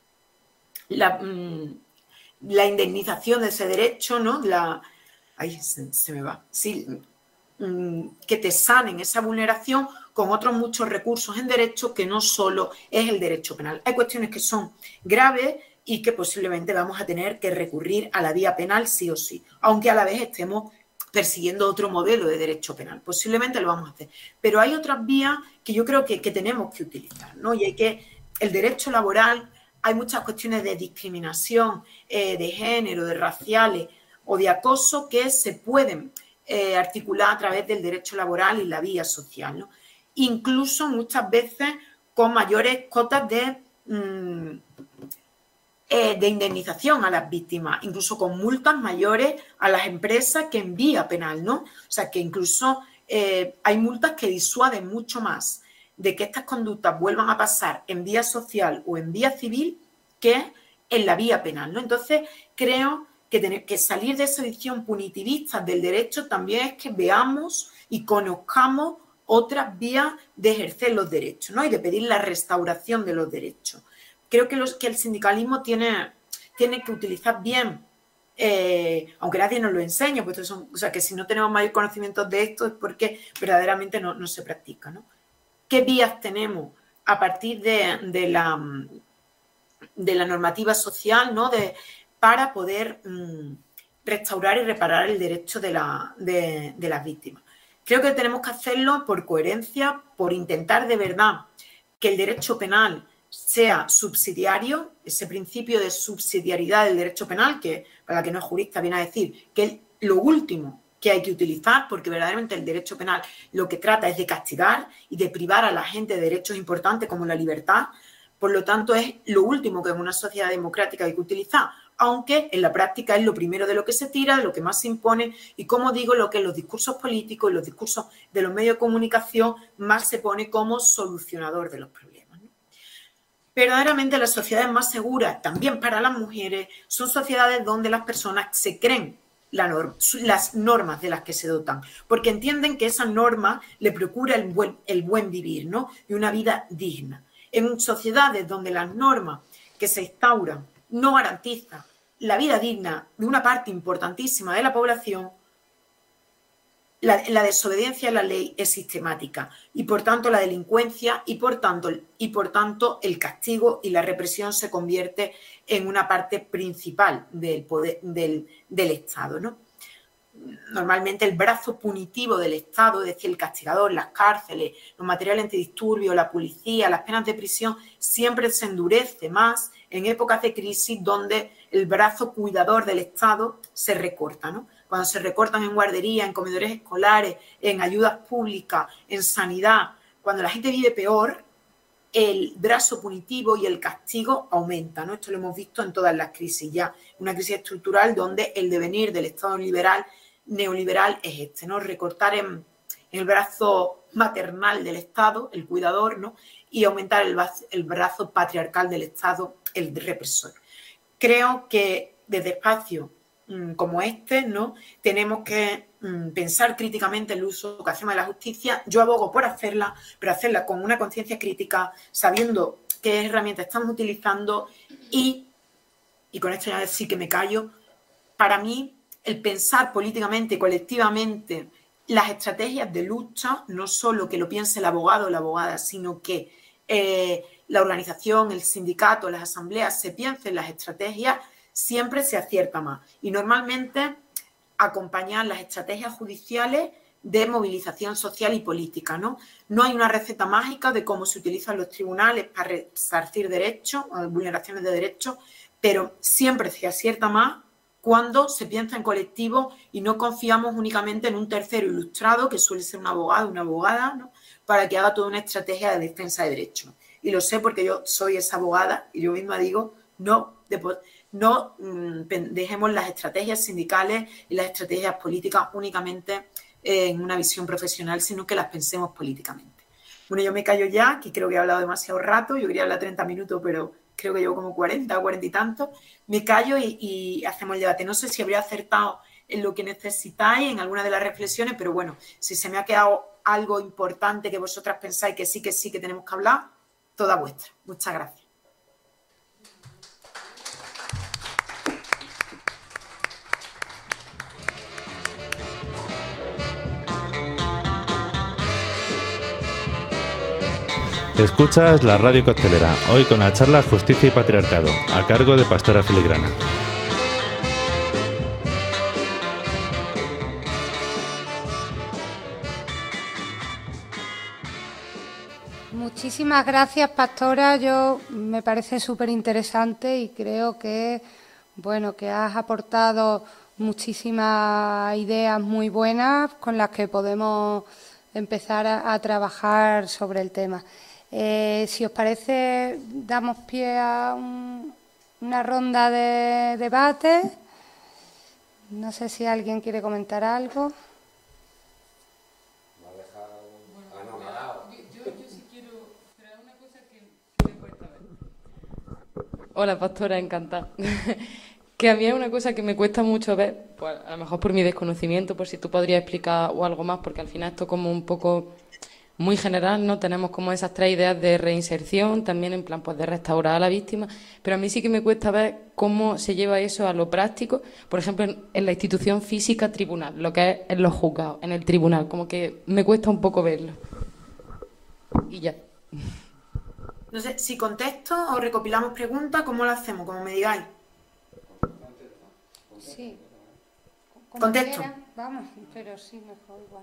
la, la indemnización de ese derecho, ¿no? La, ay, se, se me va. Sí, que te sanen esa vulneración con otros muchos recursos en derecho que no solo es el derecho penal. Hay cuestiones que son graves y que posiblemente vamos a tener que recurrir a la vía penal sí o sí, aunque a la vez estemos persiguiendo otro modelo de derecho penal. Posiblemente lo vamos a hacer. Pero hay otras vías que yo creo que, que tenemos que utilizar, ¿no? Y hay que el derecho laboral, hay muchas cuestiones de discriminación, eh, de género, de raciales o de acoso que se pueden eh, articular a través del derecho laboral y la vía social, ¿no? Incluso muchas veces con mayores cotas de, mmm, eh, de indemnización a las víctimas, incluso con multas mayores a las empresas que en vía penal, ¿no? O sea, que incluso eh, hay multas que disuaden mucho más de que estas conductas vuelvan a pasar en vía social o en vía civil que en la vía penal, ¿no? Entonces, creo que, tener, que salir de esa visión punitivista del derecho también es que veamos y conozcamos otras vías de ejercer los derechos, ¿no? Y de pedir la restauración de los derechos. Creo que, los, que el sindicalismo tiene, tiene que utilizar bien, eh, aunque nadie nos lo enseña, pues son, o sea, que si no tenemos mayor conocimiento de esto es porque verdaderamente no, no se practica, ¿no? ¿Qué vías tenemos a partir de, de, la, de la normativa social, ¿no? de, para poder mmm, restaurar y reparar el derecho de, la, de, de las víctimas? Creo que tenemos que hacerlo por coherencia, por intentar de verdad que el derecho penal sea subsidiario, ese principio de subsidiariedad del derecho penal, que para la que no es jurista viene a decir que es lo último que hay que utilizar, porque verdaderamente el derecho penal lo que trata es de castigar y de privar a la gente de derechos importantes como la libertad. Por lo tanto, es lo último que en una sociedad democrática hay que utilizar, aunque en la práctica es lo primero de lo que se tira, de lo que más se impone y, como digo, lo que en los discursos políticos y los discursos de los medios de comunicación más se pone como solucionador de los problemas, ¿no? Verdaderamente las sociedades más seguras, también para las mujeres, son sociedades donde las personas se creen La norma, las normas de las que se dotan, porque entienden que esas normas le procura el buen, el buen vivir, ¿no? Y una vida digna. En sociedades donde las normas que se instauran no garantizan la vida digna de una parte importantísima de la población, la, la desobediencia a la ley es sistemática y, por tanto, la delincuencia y por tanto, y, por tanto, el castigo y la represión se convierte en una parte principal del poder del, del Estado, ¿no? Normalmente el brazo punitivo del Estado, es decir, el castigador, las cárceles, los materiales antidisturbios, la policía, las penas de prisión, siempre se endurece más en épocas de crisis donde el brazo cuidador del Estado se recorta, ¿no? Cuando se recortan en guarderías, en comedores escolares, en ayudas públicas, en sanidad, cuando la gente vive peor, el brazo punitivo y el castigo aumenta, ¿no? Esto lo hemos visto en todas las crisis ya, una crisis estructural donde el devenir del Estado liberal, neoliberal es este, ¿no? Recortar en, en el brazo maternal del Estado, el cuidador, ¿no? Y aumentar el, el brazo patriarcal del Estado, el represor. Creo que desde espacios mmm, como este, ¿no? Tenemos que mmm, pensar críticamente el uso que hacemos de la justicia. Yo abogo por hacerla, pero hacerla con una conciencia crítica, sabiendo qué herramientas estamos utilizando y, y con esto ya sí que me callo, para mí el pensar políticamente y colectivamente las estrategias de lucha, no solo que lo piense el abogado o la abogada, sino que eh, la organización, el sindicato, las asambleas se piensen las estrategias, siempre se acierta más. Y normalmente acompañar las estrategias judiciales de movilización social y política, ¿no? No hay una receta mágica de cómo se utilizan los tribunales para resarcir derechos o vulneraciones de derechos, pero siempre se acierta más cuando se piensa en colectivo y no confiamos únicamente en un tercero ilustrado, que suele ser un abogado o una abogada, ¿no?, para que haga toda una estrategia de defensa de derechos. Y lo sé porque yo soy esa abogada y yo misma digo, no, no mmm, dejemos las estrategias sindicales y las estrategias políticas únicamente en una visión profesional, sino que las pensemos políticamente. Bueno, yo me callo ya, que creo que he hablado demasiado rato, yo quería hablar treinta minutos, pero creo que llevo como cuarenta o cuarenta y tantos. Me callo y, y hacemos el debate. No sé si habría acertado en lo que necesitáis, en alguna de las reflexiones, pero bueno, si se me ha quedado algo importante que vosotras pensáis que sí, que sí, que tenemos que hablar, toda vuestra. Muchas gracias.
Escuchas la Radio Coctelera, hoy con la charla Justicia y Patriarcado, a cargo de Pastora Filigrana.
Muchísimas gracias, Pastora. Yo me parece súper interesante y creo que, bueno, que has aportado muchísimas ideas muy buenas con las que podemos empezar a, a trabajar sobre el tema. Eh, si os parece, damos pie a un, una ronda de debate. No sé si alguien quiere comentar algo.
Hola, Pastora, encantada. Que a mí es una cosa que me cuesta mucho ver, pues a lo mejor por mi desconocimiento, por si tú podrías explicar o algo más, porque al final esto como un poco muy general, ¿no? Tenemos como esas tres ideas de reinserción, también en plan pues de restaurar a la víctima, pero a mí sí que me cuesta ver cómo se lleva eso a lo práctico, por ejemplo, en, en la institución física tribunal, lo que es en los juzgados, en el tribunal, como que me cuesta un poco verlo. Y ya.
No sé, si contesto o recopilamos preguntas, ¿cómo lo hacemos? Como me digáis.
Sí.
Contesto.
Quieran, vamos, pero sí, mejor igual.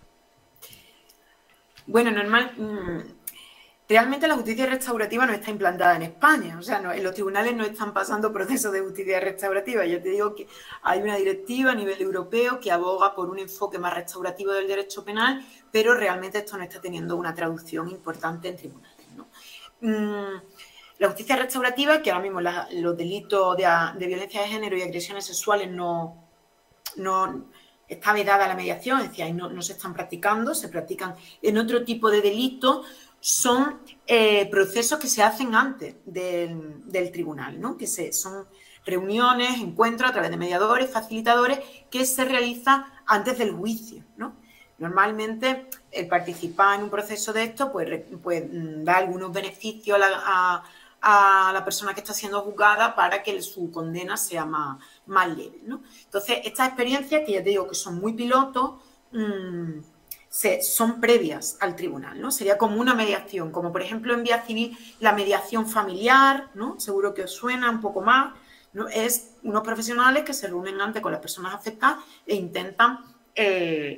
Bueno, normal. Mmm, realmente la justicia restaurativa no está implantada en España. O sea, no, en los tribunales no están pasando procesos de justicia restaurativa. Yo te digo que hay una directiva a nivel europeo que aboga por un enfoque más restaurativo del derecho penal, pero realmente esto no está teniendo una traducción importante en tribunales, ¿no? La justicia restaurativa, que ahora mismo la, los delitos de, de violencia de género y agresiones sexuales no, no está vedada la mediación, es decir, ahí no, no se están practicando, se practican en otro tipo de delitos, son eh, procesos que se hacen antes del, del tribunal, ¿no? Que se, son reuniones, encuentros a través de mediadores, facilitadores, que se realizan antes del juicio, ¿no? Normalmente, el participar en un proceso de esto pues, pues da algunos beneficios a la, a, a la persona que está siendo juzgada para que su condena sea más, más leve, ¿no? Entonces, estas experiencias, que ya te digo que son muy pilotos, mmm, se, son previas al tribunal, ¿no? Sería como una mediación, como por ejemplo en vía civil la mediación familiar, ¿no? Seguro que os suena un poco más, ¿no? Es unos profesionales que se reúnen antes con las personas afectadas e intentan Eh,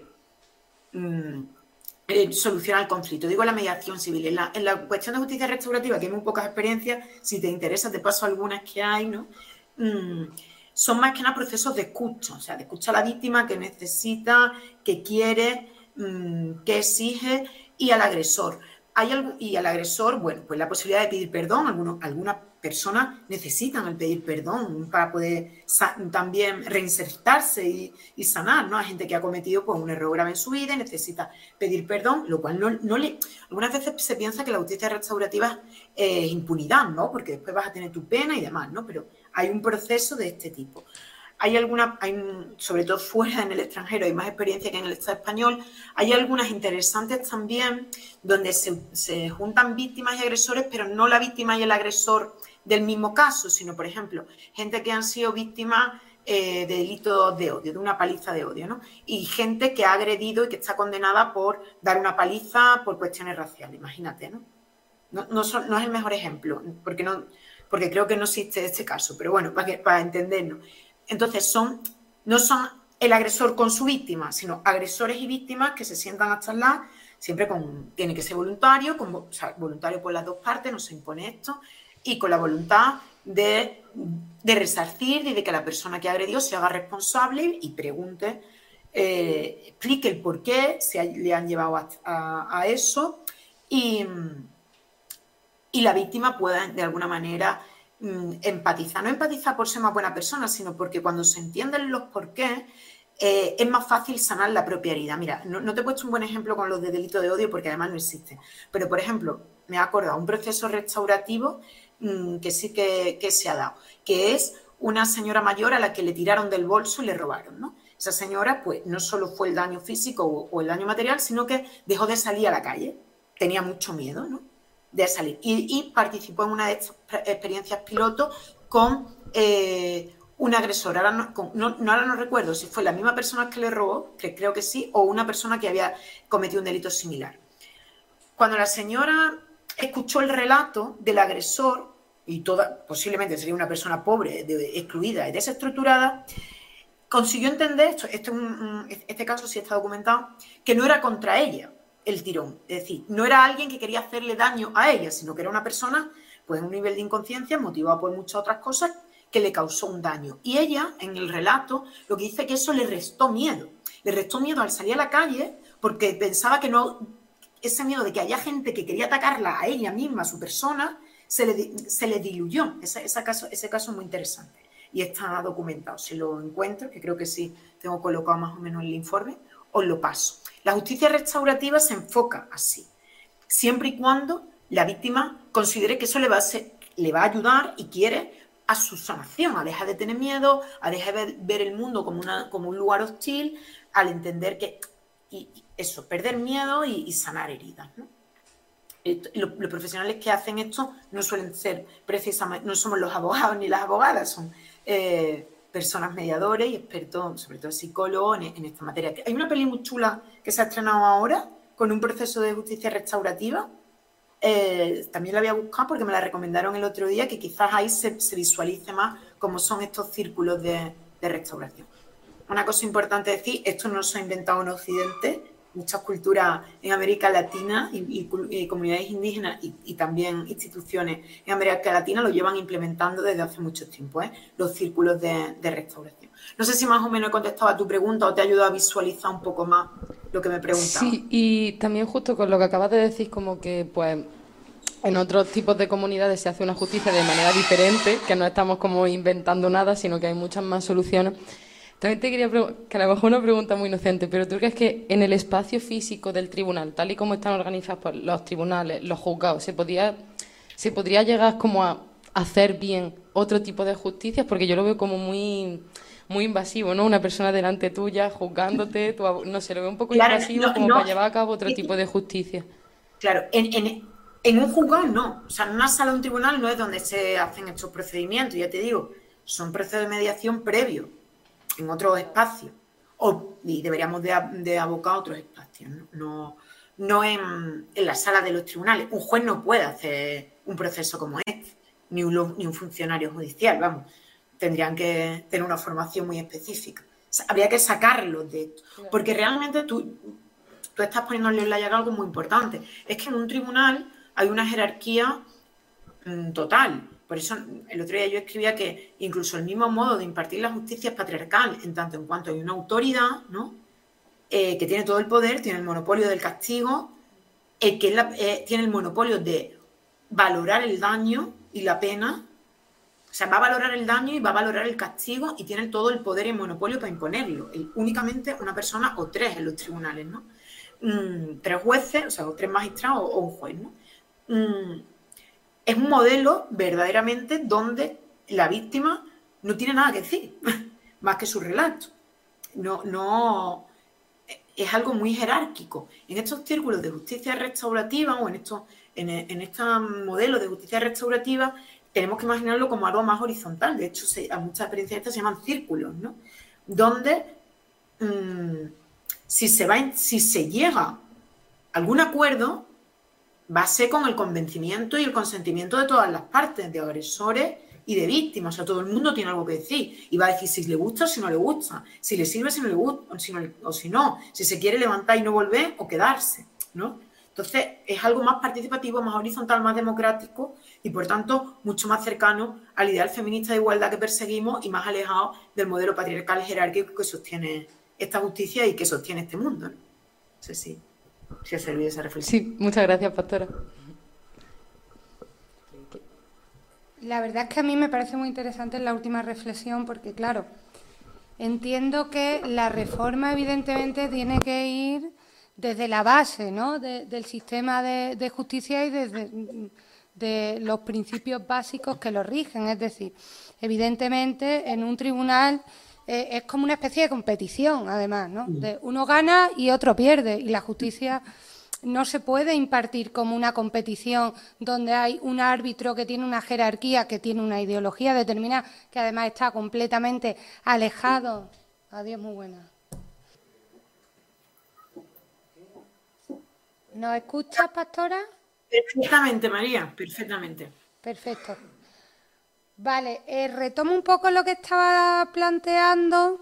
Eh, solucionar el conflicto. Digo la mediación civil. En la, en la cuestión de justicia restaurativa, que hay muy pocas experiencias, si te interesa te paso algunas que hay, ¿no? Mm, son más que nada procesos de escucha, o sea, de escucha a la víctima que necesita, que quiere, mmm, que exige, y al agresor. Hay algo, y al agresor, bueno, pues la posibilidad de pedir perdón. Algunos, algunas personas necesitan el pedir perdón para poder también reinsertarse y, y sanar, ¿no? Hay gente que ha cometido pues, un error grave en su vida y necesita pedir perdón, lo cual no, no le... Algunas veces se piensa que la justicia restaurativa es impunidad, ¿no? Porque después vas a tener tu pena y demás, ¿no? Pero hay un proceso de este tipo. Hay algunas, hay, sobre todo fuera en el extranjero, hay más experiencia que en el Estado español, hay algunas interesantes también donde se, se juntan víctimas y agresores, pero no la víctima y el agresor del mismo caso, sino, por ejemplo, gente que han sido víctimas eh, de delitos de odio, de una paliza de odio, ¿no? Y gente que ha agredido y que está condenada por dar una paliza por cuestiones raciales, imagínate, ¿no? No, no, son, no es el mejor ejemplo, porque, no, porque creo que no existe este caso, pero bueno, para, que, para entendernos. Entonces, son, no son el agresor con su víctima, sino agresores y víctimas que se sientan a charlar, siempre con, tiene que ser voluntario, con, o sea, voluntario por las dos partes, no se impone esto, y con la voluntad de, de resarcir y de que la persona que agredió se haga responsable y pregunte, eh, explique el por qué se ha, le han llevado a, a, a eso y, y la víctima pueda de alguna manera empatizar. No empatizar por ser más buena persona, sino porque cuando se entienden los por qué, eh, es más fácil sanar la propia herida. Mira, no, no te he puesto un buen ejemplo con los de delito de odio porque además no existen. Pero, por ejemplo, me he acordado un proceso restaurativo mmm, que sí que, que se ha dado, que es una señora mayor a la que le tiraron del bolso y le robaron, ¿no? Esa señora, pues, no solo fue el daño físico o, o el daño material, sino que dejó de salir a la calle. Tenía mucho miedo, ¿no? De salir. Y, y participó en una de estas experiencias piloto con eh, un agresor. Ahora no, con, no, no, ahora no recuerdo si fue la misma persona que le robó, que creo que sí, o una persona que había cometido un delito similar. Cuando la señora escuchó el relato del agresor, y toda, posiblemente sería una persona pobre, de, excluida y desestructurada, consiguió entender, esto, esto, este caso sí está documentado, que no era contra ella el tirón. Es decir, no era alguien que quería hacerle daño a ella, sino que era una persona pues en un nivel de inconsciencia motivado por muchas otras cosas que le causó un daño. Y ella, en el relato, lo que dice es que eso le restó miedo. Le restó miedo al salir a la calle porque pensaba que no... Ese miedo de que haya gente que quería atacarla a ella misma, a su persona, se le, se le diluyó. Ese, ese, caso, ese caso es muy interesante y está documentado. Si lo encuentro, que creo que sí tengo colocado más o menos en el informe, os lo paso. La justicia restaurativa se enfoca así, siempre y cuando la víctima considere que eso le va a, ser, le va a ayudar y quiere a su sanación, a dejar de tener miedo, a dejar de ver, ver el mundo como, una, como un lugar hostil, al entender que y, y eso, perder miedo y, y sanar heridas, ¿no? Los, los profesionales que hacen esto no suelen ser precisamente, no somos los abogados ni las abogadas, son eh, personas mediadores y expertos, sobre todo psicólogos, en, en esta materia. Hay una peli muy chula que se ha estrenado ahora con un proceso de justicia restaurativa. Eh, también la voy a buscar porque me la recomendaron el otro día, que quizás ahí se, se visualice más cómo son estos círculos de, de restauración. Una cosa importante decir, esto no se ha inventado en Occidente. Muchas culturas en América Latina y, y, y comunidades indígenas y, y también instituciones en América Latina lo llevan implementando desde hace mucho tiempo, ¿eh? Los círculos de, de restauración. No sé si más o menos he contestado a tu pregunta o te ha ayudado a visualizar un poco más lo que me preguntaba.
Sí, y también justo con lo que acabas de decir, como que pues en otros tipos de comunidades se hace una justicia de manera diferente, que no estamos como inventando nada, sino que hay muchas más soluciones. También te quería preguntar, que a lo mejor una pregunta muy inocente, pero ¿tú crees que en el espacio físico del tribunal, tal y como están organizados pues, los tribunales, los juzgados, se podría, se podría llegar como a hacer bien otro tipo de justicias? Porque yo lo veo como muy, muy invasivo, ¿no? Una persona delante tuya juzgándote, tu, no sé, lo veo un poco claro, invasivo no, como no, para llevar a cabo otro tipo de justicia.
Claro, en, en, en un juzgado no, o sea, en una sala de un tribunal no es donde se hacen estos procedimientos, ya te digo, son procesos de mediación previos en otros espacios, o, y deberíamos de, de abocar a otros espacios, no, no, no en, en la sala de los tribunales. Un juez no puede hacer un proceso como este, ni un, ni un funcionario judicial, vamos, tendrían que tener una formación muy específica. O sea, habría que sacarlos de esto, porque realmente tú, tú estás poniéndole en la llaga algo muy importante, es que en un tribunal hay una jerarquía mmm, total. Por eso el otro día yo escribía que incluso el mismo modo de impartir la justicia es patriarcal, en tanto en cuanto hay una autoridad, ¿no? Eh, que tiene todo el poder, tiene el monopolio del castigo, eh, que es la, eh, tiene el monopolio de valorar el daño y la pena, o sea, va a valorar el daño y va a valorar el castigo y tiene todo el poder y el monopolio para imponerlo. El, únicamente una persona o tres en los tribunales, ¿no? Mm, tres jueces, o sea, o tres magistrados o, o un juez, ¿no? Mm, Es un modelo verdaderamente donde la víctima no tiene nada que decir, más que su relato. No, no, es algo muy jerárquico. En estos círculos de justicia restaurativa o en estos, en, en este modelo de justicia restaurativa tenemos que imaginarlo como algo más horizontal. De hecho, se, a muchas experiencias se llaman círculos, ¿no? Donde mmm, si, se va, si se llega a algún acuerdo, va a ser con el convencimiento y el consentimiento de todas las partes, de agresores y de víctimas. O sea, todo el mundo tiene algo que decir. Y va a decir si le gusta o si no le gusta, si le sirve si no le gusta, o si no, o si no, si se quiere levantar y no volver o quedarse, ¿no? Entonces, es algo más participativo, más horizontal, más democrático y, por tanto, mucho más cercano al ideal feminista de igualdad que perseguimos y más alejado del modelo patriarcal jerárquico que sostiene esta justicia y que sostiene este mundo, ¿no? No sé si, si ha servido esa reflexión.
Sí, muchas gracias, pastora.
La verdad es que a mí me parece muy interesante la última reflexión porque, claro, entiendo que la reforma evidentemente tiene que ir desde la base, ¿no?, de, del sistema de, de justicia y desde de los principios básicos que lo rigen. Es decir, evidentemente en un tribunal eh, es como una especie de competición, además, ¿no? De uno gana y otro pierde, y la justicia no se puede impartir como una competición donde hay un árbitro que tiene una jerarquía, que tiene una ideología determinada, que además está completamente alejado. Adiós, muy buena. ¿Nos escuchas, pastora?
Perfectamente, María, perfectamente.
Perfecto. Vale, eh, retomo un poco lo que estaba planteando,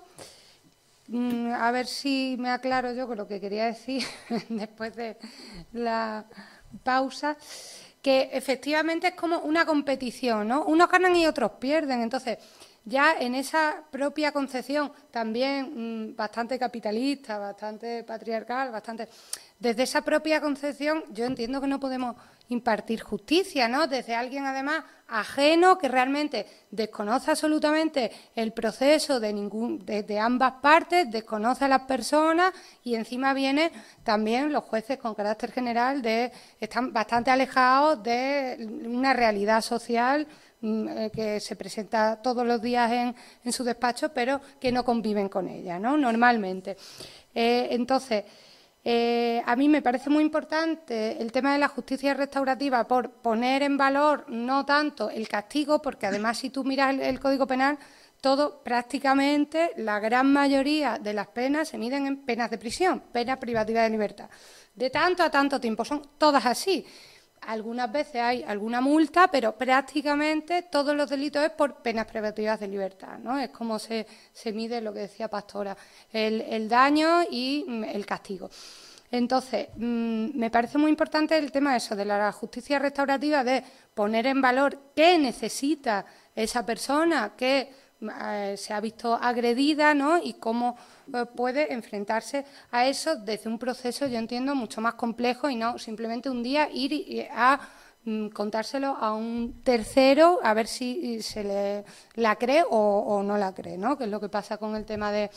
mm, a ver si me aclaro yo con lo que quería decir después de la pausa, que efectivamente es como una competición, ¿no? Unos ganan y otros pierden, entonces ya en esa propia concepción también mmm, bastante capitalista, bastante patriarcal, bastante... Desde esa propia concepción yo entiendo que no podemos impartir justicia, ¿no? Desde alguien además ajeno que realmente desconoce absolutamente el proceso de, ningún, de, de ambas partes, desconoce a las personas y encima viene también los jueces con carácter general de están bastante alejados de una realidad social que se presenta todos los días en, en su despacho, pero que no conviven con ella, ¿no? Normalmente. Eh, entonces, eh, a mí me parece muy importante el tema de la justicia restaurativa por poner en valor no tanto el castigo, porque además si tú miras el, el Código Penal, todo prácticamente, la gran mayoría de las penas se miden en penas de prisión, penas privativas de libertad. De tanto a tanto tiempo, son todas así. Algunas veces hay alguna multa, pero prácticamente todos los delitos es por penas privativas de libertad, ¿no? Es como se, se mide lo que decía Pastora, el, el daño y el castigo. Entonces, mmm, me parece muy importante el tema de eso, de la justicia restaurativa, de poner en valor qué necesita esa persona que eh, se ha visto agredida, ¿no? Y cómo puede enfrentarse a eso desde un proceso, yo entiendo, mucho más complejo y no simplemente un día ir a mm, contárselo a un tercero a ver si se le la cree o, o no la cree, ¿no? Que es lo que pasa con el tema de,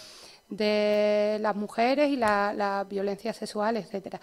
de las mujeres y la, la violencia sexual, etcétera.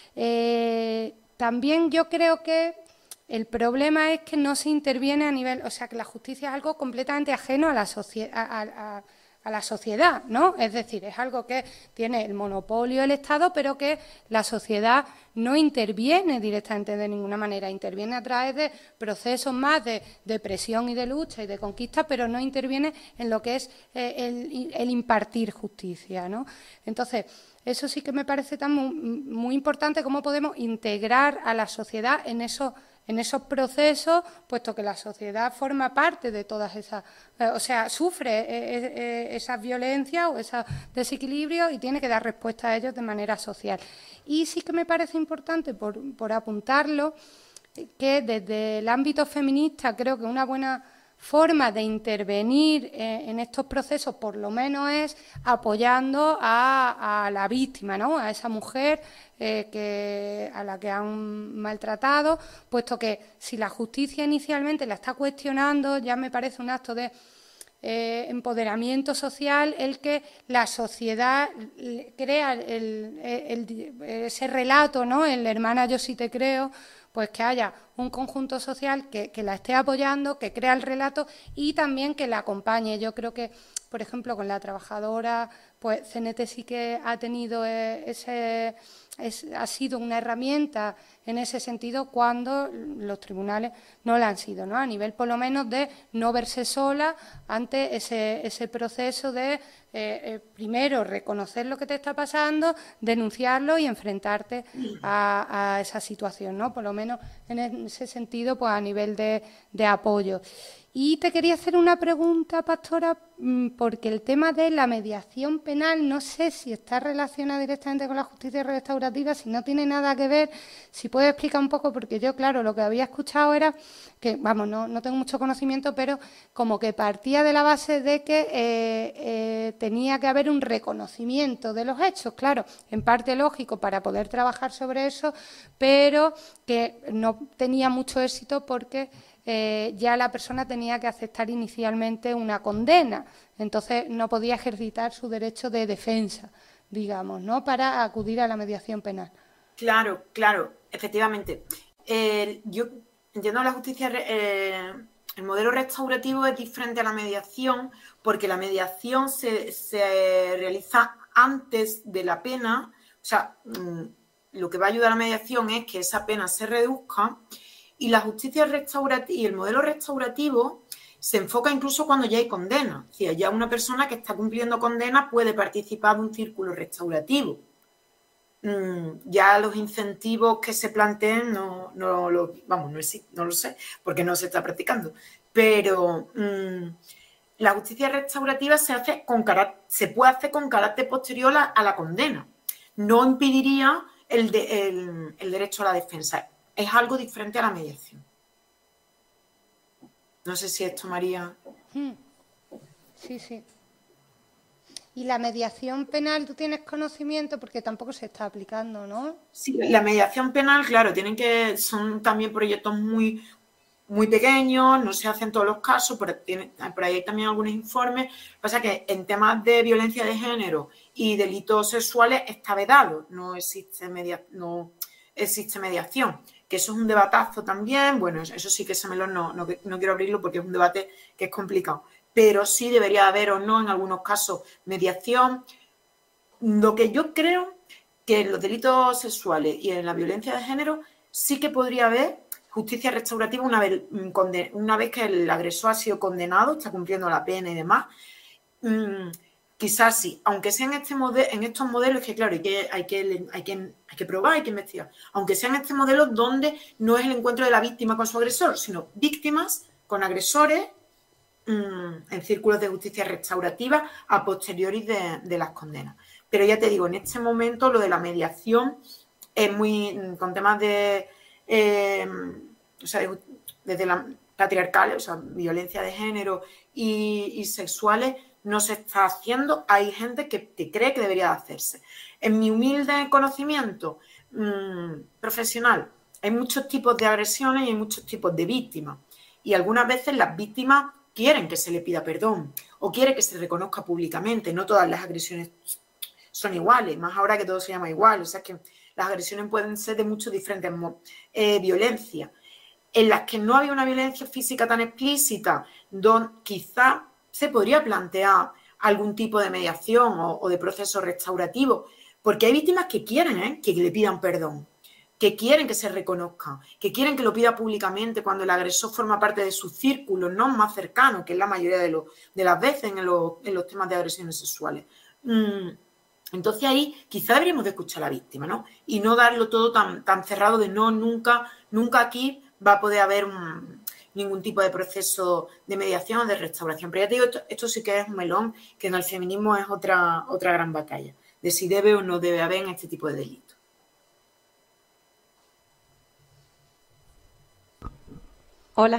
Eh, también yo creo que el problema es que no se interviene a nivel, o sea, que la justicia es algo completamente ajeno a la sociedad, a, a, a la sociedad, ¿no? Es decir, es algo que tiene el monopolio del Estado, pero que la sociedad no interviene directamente de ninguna manera, interviene a través de procesos más de, de presión y de lucha y de conquista, pero no interviene en lo que es eh, el, el impartir justicia, ¿no? Entonces, eso sí que me parece tan muy, muy importante, cómo podemos integrar a la sociedad en esos en esos procesos, puesto que la sociedad forma parte de todas esas, eh, o sea, sufre eh, eh, esas violencias o esos desequilibrios y tiene que dar respuesta a ellos de manera social. Y sí que me parece importante, por, por apuntarlo, que desde el ámbito feminista creo que una buena forma de intervenir eh, en estos procesos, por lo menos, es apoyando a, a la víctima, ¿no? A esa mujer eh, que, a la que han maltratado, puesto que si la justicia inicialmente la está cuestionando, ya me parece un acto de eh, empoderamiento social el que la sociedad crea el, el, el, ese relato, ¿no? El hermana yo sí te creo, pues que haya un conjunto social que, que la esté apoyando, que crea el relato y también que la acompañe. Yo creo que, por ejemplo, con la trabajadora, pues C N T sí que ha tenido ese, es, ha sido una herramienta en ese sentido cuando los tribunales no lo han sido, ¿no? A nivel por lo menos de no verse sola ante ese, ese proceso de eh, eh, primero reconocer lo que te está pasando, denunciarlo y enfrentarte a, a esa situación, ¿no? Por lo menos en ese sentido, pues a nivel de, de apoyo. Y te quería hacer una pregunta, Pastora, porque el tema de la mediación penal no sé si está relacionado directamente con la justicia restaurativa, si no tiene nada que ver, si puedes explicar un poco, porque yo, claro, lo que había escuchado era que, vamos, no, no tengo mucho conocimiento, pero como que partía de la base de que eh, eh, tenía que haber un reconocimiento de los hechos, claro, en parte lógico para poder trabajar sobre eso, pero que no tenía mucho éxito porque Eh, ya la persona tenía que aceptar inicialmente una condena, entonces no podía ejercitar su derecho de defensa, digamos, ¿no?, para acudir a la mediación penal.
Claro, claro, efectivamente. Eh, yo entiendo la justicia, eh, el modelo restaurativo es diferente a la mediación porque la mediación se, se realiza antes de la pena, o sea, mmm, lo que va a ayudar a la mediación es que esa pena se reduzca. Y la justicia restaurativa y el modelo restaurativo se enfoca incluso cuando ya hay condena. Es decir, ya una persona que está cumpliendo condena puede participar de un círculo restaurativo. Mm, ya los incentivos que se planteen no, no lo, vamos, no, existe, no lo sé, porque no se está practicando. Pero mm, la justicia restaurativa se hace con carácter, se puede hacer con carácter posterior a, a la condena. No impediría el, de, el, el derecho a la defensa. Es algo diferente a la mediación. No sé si esto, María...
Sí, sí. Y la mediación penal, ¿tú tienes conocimiento? Porque tampoco se está aplicando, ¿no?
Sí, la mediación penal, claro, tienen que... Son también proyectos muy, muy pequeños, no se hacen todos los casos, pero tiene, por ahí hay también algunos informes. Lo que pasa es que en temas de violencia de género y delitos sexuales está vedado, no existe, media, no existe mediación. Que eso es un debatazo también, bueno, eso sí que ese melón no, no, no quiero abrirlo porque es un debate que es complicado, pero sí debería haber o no en algunos casos mediación. Lo que yo creo que en los delitos sexuales y en la violencia de género sí que podría haber justicia restaurativa una vez, una vez que el agresor ha sido condenado, está cumpliendo la pena y demás. Mmm, Quizás sí, aunque sea en, este modelo, en estos modelos, que claro, hay que, hay, que, hay, que, hay que probar, hay que investigar, aunque sean estos modelos donde no es el encuentro de la víctima con su agresor, sino víctimas con agresores mmm, en círculos de justicia restaurativa a posteriori de, de las condenas. Pero ya te digo, en este momento lo de la mediación es muy, con temas de, eh, o sea, de, desde la patriarcales, o sea, violencia de género y, y sexuales, no se está haciendo. Hay gente que, que cree que debería hacerse. En mi humilde conocimiento mmm, profesional, hay muchos tipos de agresiones y hay muchos tipos de víctimas. Y algunas veces las víctimas quieren que se le pida perdón o quieren que se reconozca públicamente. No todas las agresiones son iguales, más ahora que todo se llama igual. O sea que las agresiones pueden ser de muchos diferentes eh, violencias. En las que no había una violencia física tan explícita, donde quizá se podría plantear algún tipo de mediación o, o de proceso restaurativo, porque hay víctimas que quieren ¿eh? que le pidan perdón, que quieren que se reconozca, que quieren que lo pida públicamente cuando el agresor forma parte de su círculo no más cercano, que es la mayoría de, lo, de las veces en, lo, en los temas de agresiones sexuales. Mm, entonces ahí quizá deberíamos de escuchar a la víctima, ¿no? Y no darlo todo tan, tan cerrado de no, nunca, nunca aquí va a poder haber un... ningún tipo de proceso de mediación o de restauración. Pero ya te digo, esto, esto sí que es un melón, que en el feminismo es otra, otra gran batalla, de si debe o no debe haber en este tipo de delitos.
Hola.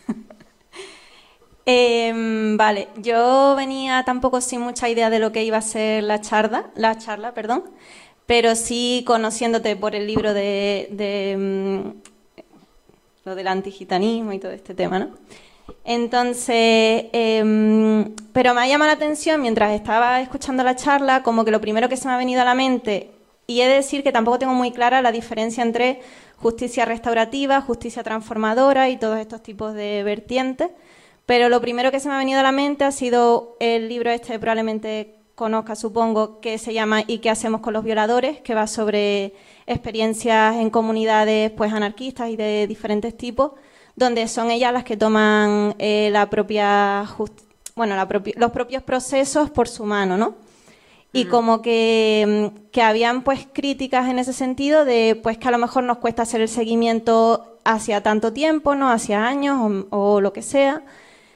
eh, vale, yo venía tampoco sin mucha idea de lo que iba a ser la charla, la charla, perdón, pero sí conociéndote por el libro de... de um, lo del antigitanismo y todo este tema, ¿no? Entonces, eh, pero me ha llamado la atención mientras estaba escuchando la charla, como que lo primero que se me ha venido a la mente, y he de decir que tampoco tengo muy clara la diferencia entre justicia restaurativa, justicia transformadora y todos estos tipos de vertientes, pero lo primero que se me ha venido a la mente ha sido el libro este, probablemente conozca, supongo, que se llama ¿Y qué hacemos con los violadores?, que va sobre experiencias en comunidades pues anarquistas y de diferentes tipos, donde son ellas las que toman eh, la propia bueno, la propi los propios procesos por su mano, ¿no? Y mm. como que, que habían pues críticas en ese sentido de pues que a lo mejor nos cuesta hacer el seguimiento hacia tanto tiempo, ¿no? Hacia años o, o lo que sea.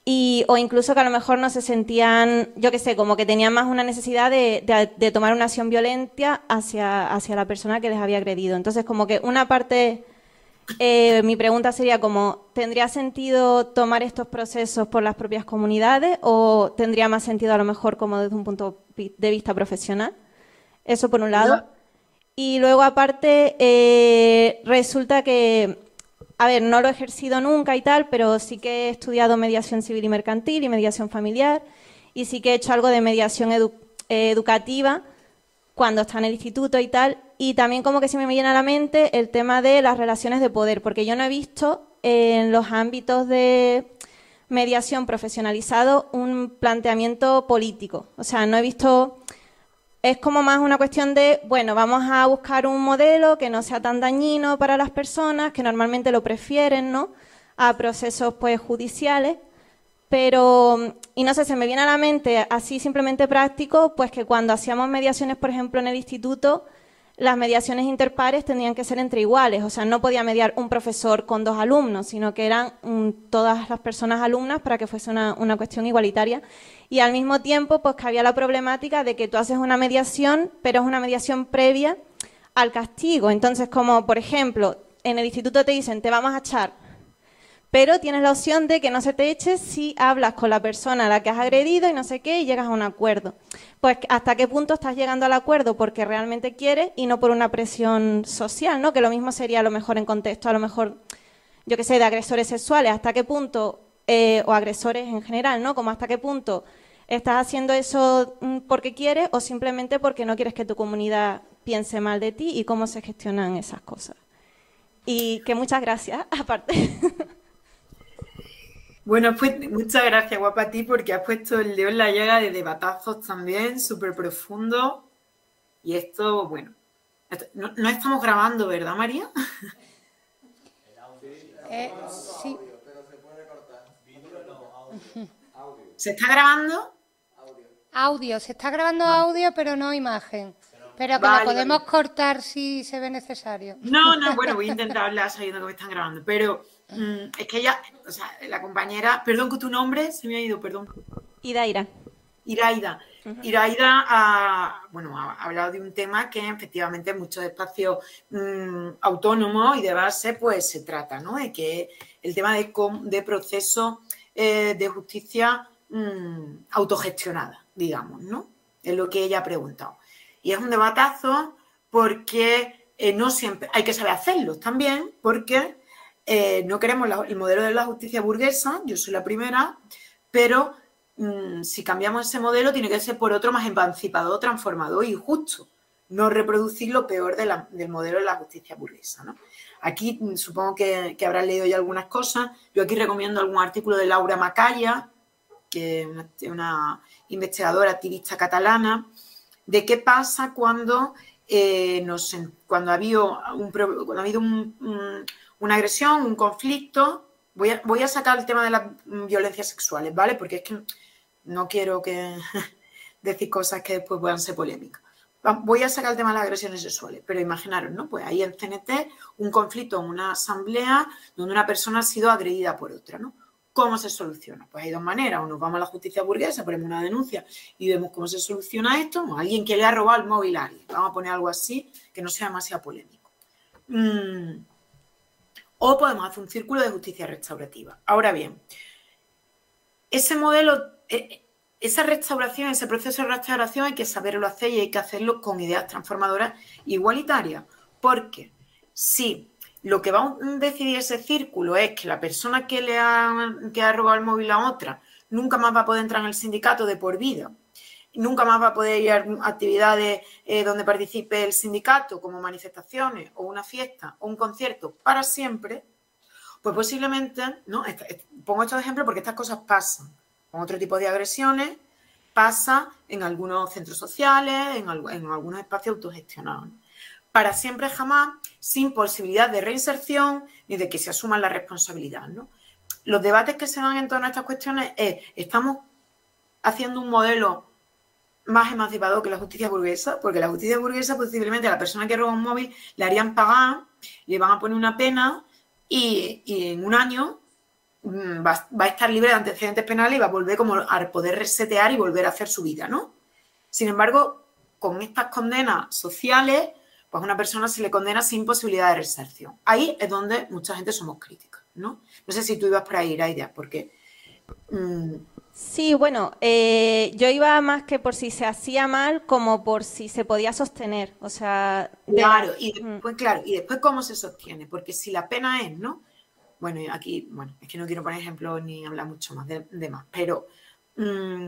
Y, o incluso que a lo mejor no se sentían, yo qué sé, como que tenían más una necesidad de, de, de tomar una acción violenta hacia, hacia la persona que les había agredido. Entonces, como que una parte, eh, mi pregunta sería como, ¿tendría sentido tomar estos procesos por las propias comunidades o tendría más sentido a lo mejor como desde un punto de vista profesional? Eso por un lado. Y luego, aparte, eh, resulta que... A ver, no lo he ejercido nunca y tal, pero sí que he estudiado mediación civil y mercantil y mediación familiar y sí que he hecho algo de mediación edu eh, educativa cuando está en el instituto y tal. Y también como que se me viene a la mente el tema de las relaciones de poder, porque yo no he visto en los ámbitos de mediación profesionalizado un planteamiento político. O sea, no he visto... Es como más una cuestión de, bueno, vamos a buscar un modelo que no sea tan dañino para las personas, que normalmente lo prefieren, ¿no?, a procesos pues judiciales, pero, y no sé, se me viene a la mente, así simplemente práctico, pues que cuando hacíamos mediaciones, por ejemplo, en el instituto, las mediaciones interpares tenían que ser entre iguales, o sea, no podía mediar un profesor con dos alumnos, sino que eran um, todas las personas alumnas para que fuese una, una cuestión igualitaria. Y al mismo tiempo, pues que había la problemática de que tú haces una mediación, pero es una mediación previa al castigo. Entonces, como por ejemplo, en el instituto te dicen, te vamos a echar, pero tienes la opción de que no se te eche si hablas con la persona a la que has agredido y no sé qué, y llegas a un acuerdo. Pues, ¿hasta qué punto estás llegando al acuerdo porque realmente quieres y no por una presión social, ¿no? Que lo mismo sería a lo mejor en contexto, a lo mejor, yo qué sé, de agresores sexuales, ¿hasta qué punto, eh, o agresores en general, ¿no? Como hasta qué punto estás haciendo eso porque quieres o simplemente porque no quieres que tu comunidad piense mal de ti y cómo se gestionan esas cosas. Y que muchas gracias, aparte.
Bueno, pues muchas gracias, guapa, a ti, porque has puesto el dedo en la llaga de debatazos también, súper profundo. Y esto, bueno, esto, no, no estamos grabando, ¿verdad, María?
Eh, sí.
¿Se está grabando?
Audio, se está grabando audio, pero no imagen. Pero que
vale,
lo podemos
vale.
cortar si se ve necesario.
No, no, bueno, voy a intentar hablar sabiendo que me están grabando, pero mm, es que ella, o sea, la compañera, perdón, que tu nombre se me ha ido, perdón.
Iraida.
Iraida. Uh-huh. Iraida ha, bueno, ha hablado de un tema que efectivamente en muchos espacios mmm, autónomos y de base pues se trata, ¿no? De que el tema de, de procesos eh, de justicia mmm, autogestionada, digamos, ¿no? Es lo que ella ha preguntado. Y es un debatazo porque eh, no siempre, hay que saber hacerlo también, porque eh, no queremos la, el modelo de la justicia burguesa, yo soy la primera, pero mmm, si cambiamos ese modelo tiene que ser por otro más emancipador, transformador y justo, no reproducir lo peor de la, del modelo de la justicia burguesa, ¿no? Aquí mmm, supongo que, que habrás leído ya algunas cosas, yo aquí recomiendo algún artículo de Laura Macaya, que es una, una investigadora activista catalana, de qué pasa cuando, eh, nos, cuando ha habido, un, cuando ha habido un, un, una agresión, un conflicto. Voy a, voy a sacar el tema de las violencias sexuales, ¿vale? Porque es que no quiero que decir cosas que después puedan ser polémicas. Voy a sacar el tema de las agresiones sexuales, pero imaginaros, ¿no? Pues ahí en C N T, un conflicto en una asamblea donde una persona ha sido agredida por otra, ¿no? ¿Cómo se soluciona? Pues hay dos maneras. O nos vamos a la justicia burguesa, ponemos una denuncia y vemos cómo se soluciona esto. O alguien que le ha robado el móvil a alguien. Vamos a poner algo así que no sea demasiado polémico. Mm. O podemos hacer un círculo de justicia restaurativa. Ahora bien, ese modelo, esa restauración, ese proceso de restauración hay que saberlo hacer y hay que hacerlo con ideas transformadoras igualitarias. Porque si lo que va a decidir ese círculo es que la persona que le ha, que ha robado el móvil a otra nunca más va a poder entrar en el sindicato de por vida, nunca más va a poder ir a actividades eh, donde participe el sindicato, como manifestaciones o una fiesta o un concierto para siempre, pues posiblemente, ¿no? Pongo estos ejemplos porque estas cosas pasan con otro tipo de agresiones, pasa en algunos centros sociales, en, en algunos espacios autogestionados, ¿no? Para siempre jamás, sin posibilidad de reinserción ni de que se asuman la responsabilidad, ¿no? Los debates que se dan en torno a estas cuestiones es, ¿estamos haciendo un modelo más emancipador que la justicia burguesa? Porque la justicia burguesa posiblemente a la persona que roba un móvil le harían pagar, le van a poner una pena y, y en un año va, va a estar libre de antecedentes penales y va a volver como a poder resetear y volver a hacer su vida, ¿no? Sin embargo, con estas condenas sociales, pues a una persona se le condena sin posibilidad de reinserción. Ahí es donde mucha gente somos críticas, ¿no? No sé si tú ibas por ahí, Iraida, porque... Mmm,
Sí, bueno, eh, yo iba más que por si se hacía mal como por si se podía sostener, o sea... De...
Claro, y después, claro, y después cómo se sostiene, porque si la pena es, ¿no? Bueno, aquí, bueno, es que no quiero poner ejemplos ni hablar mucho más de, de más, pero mmm,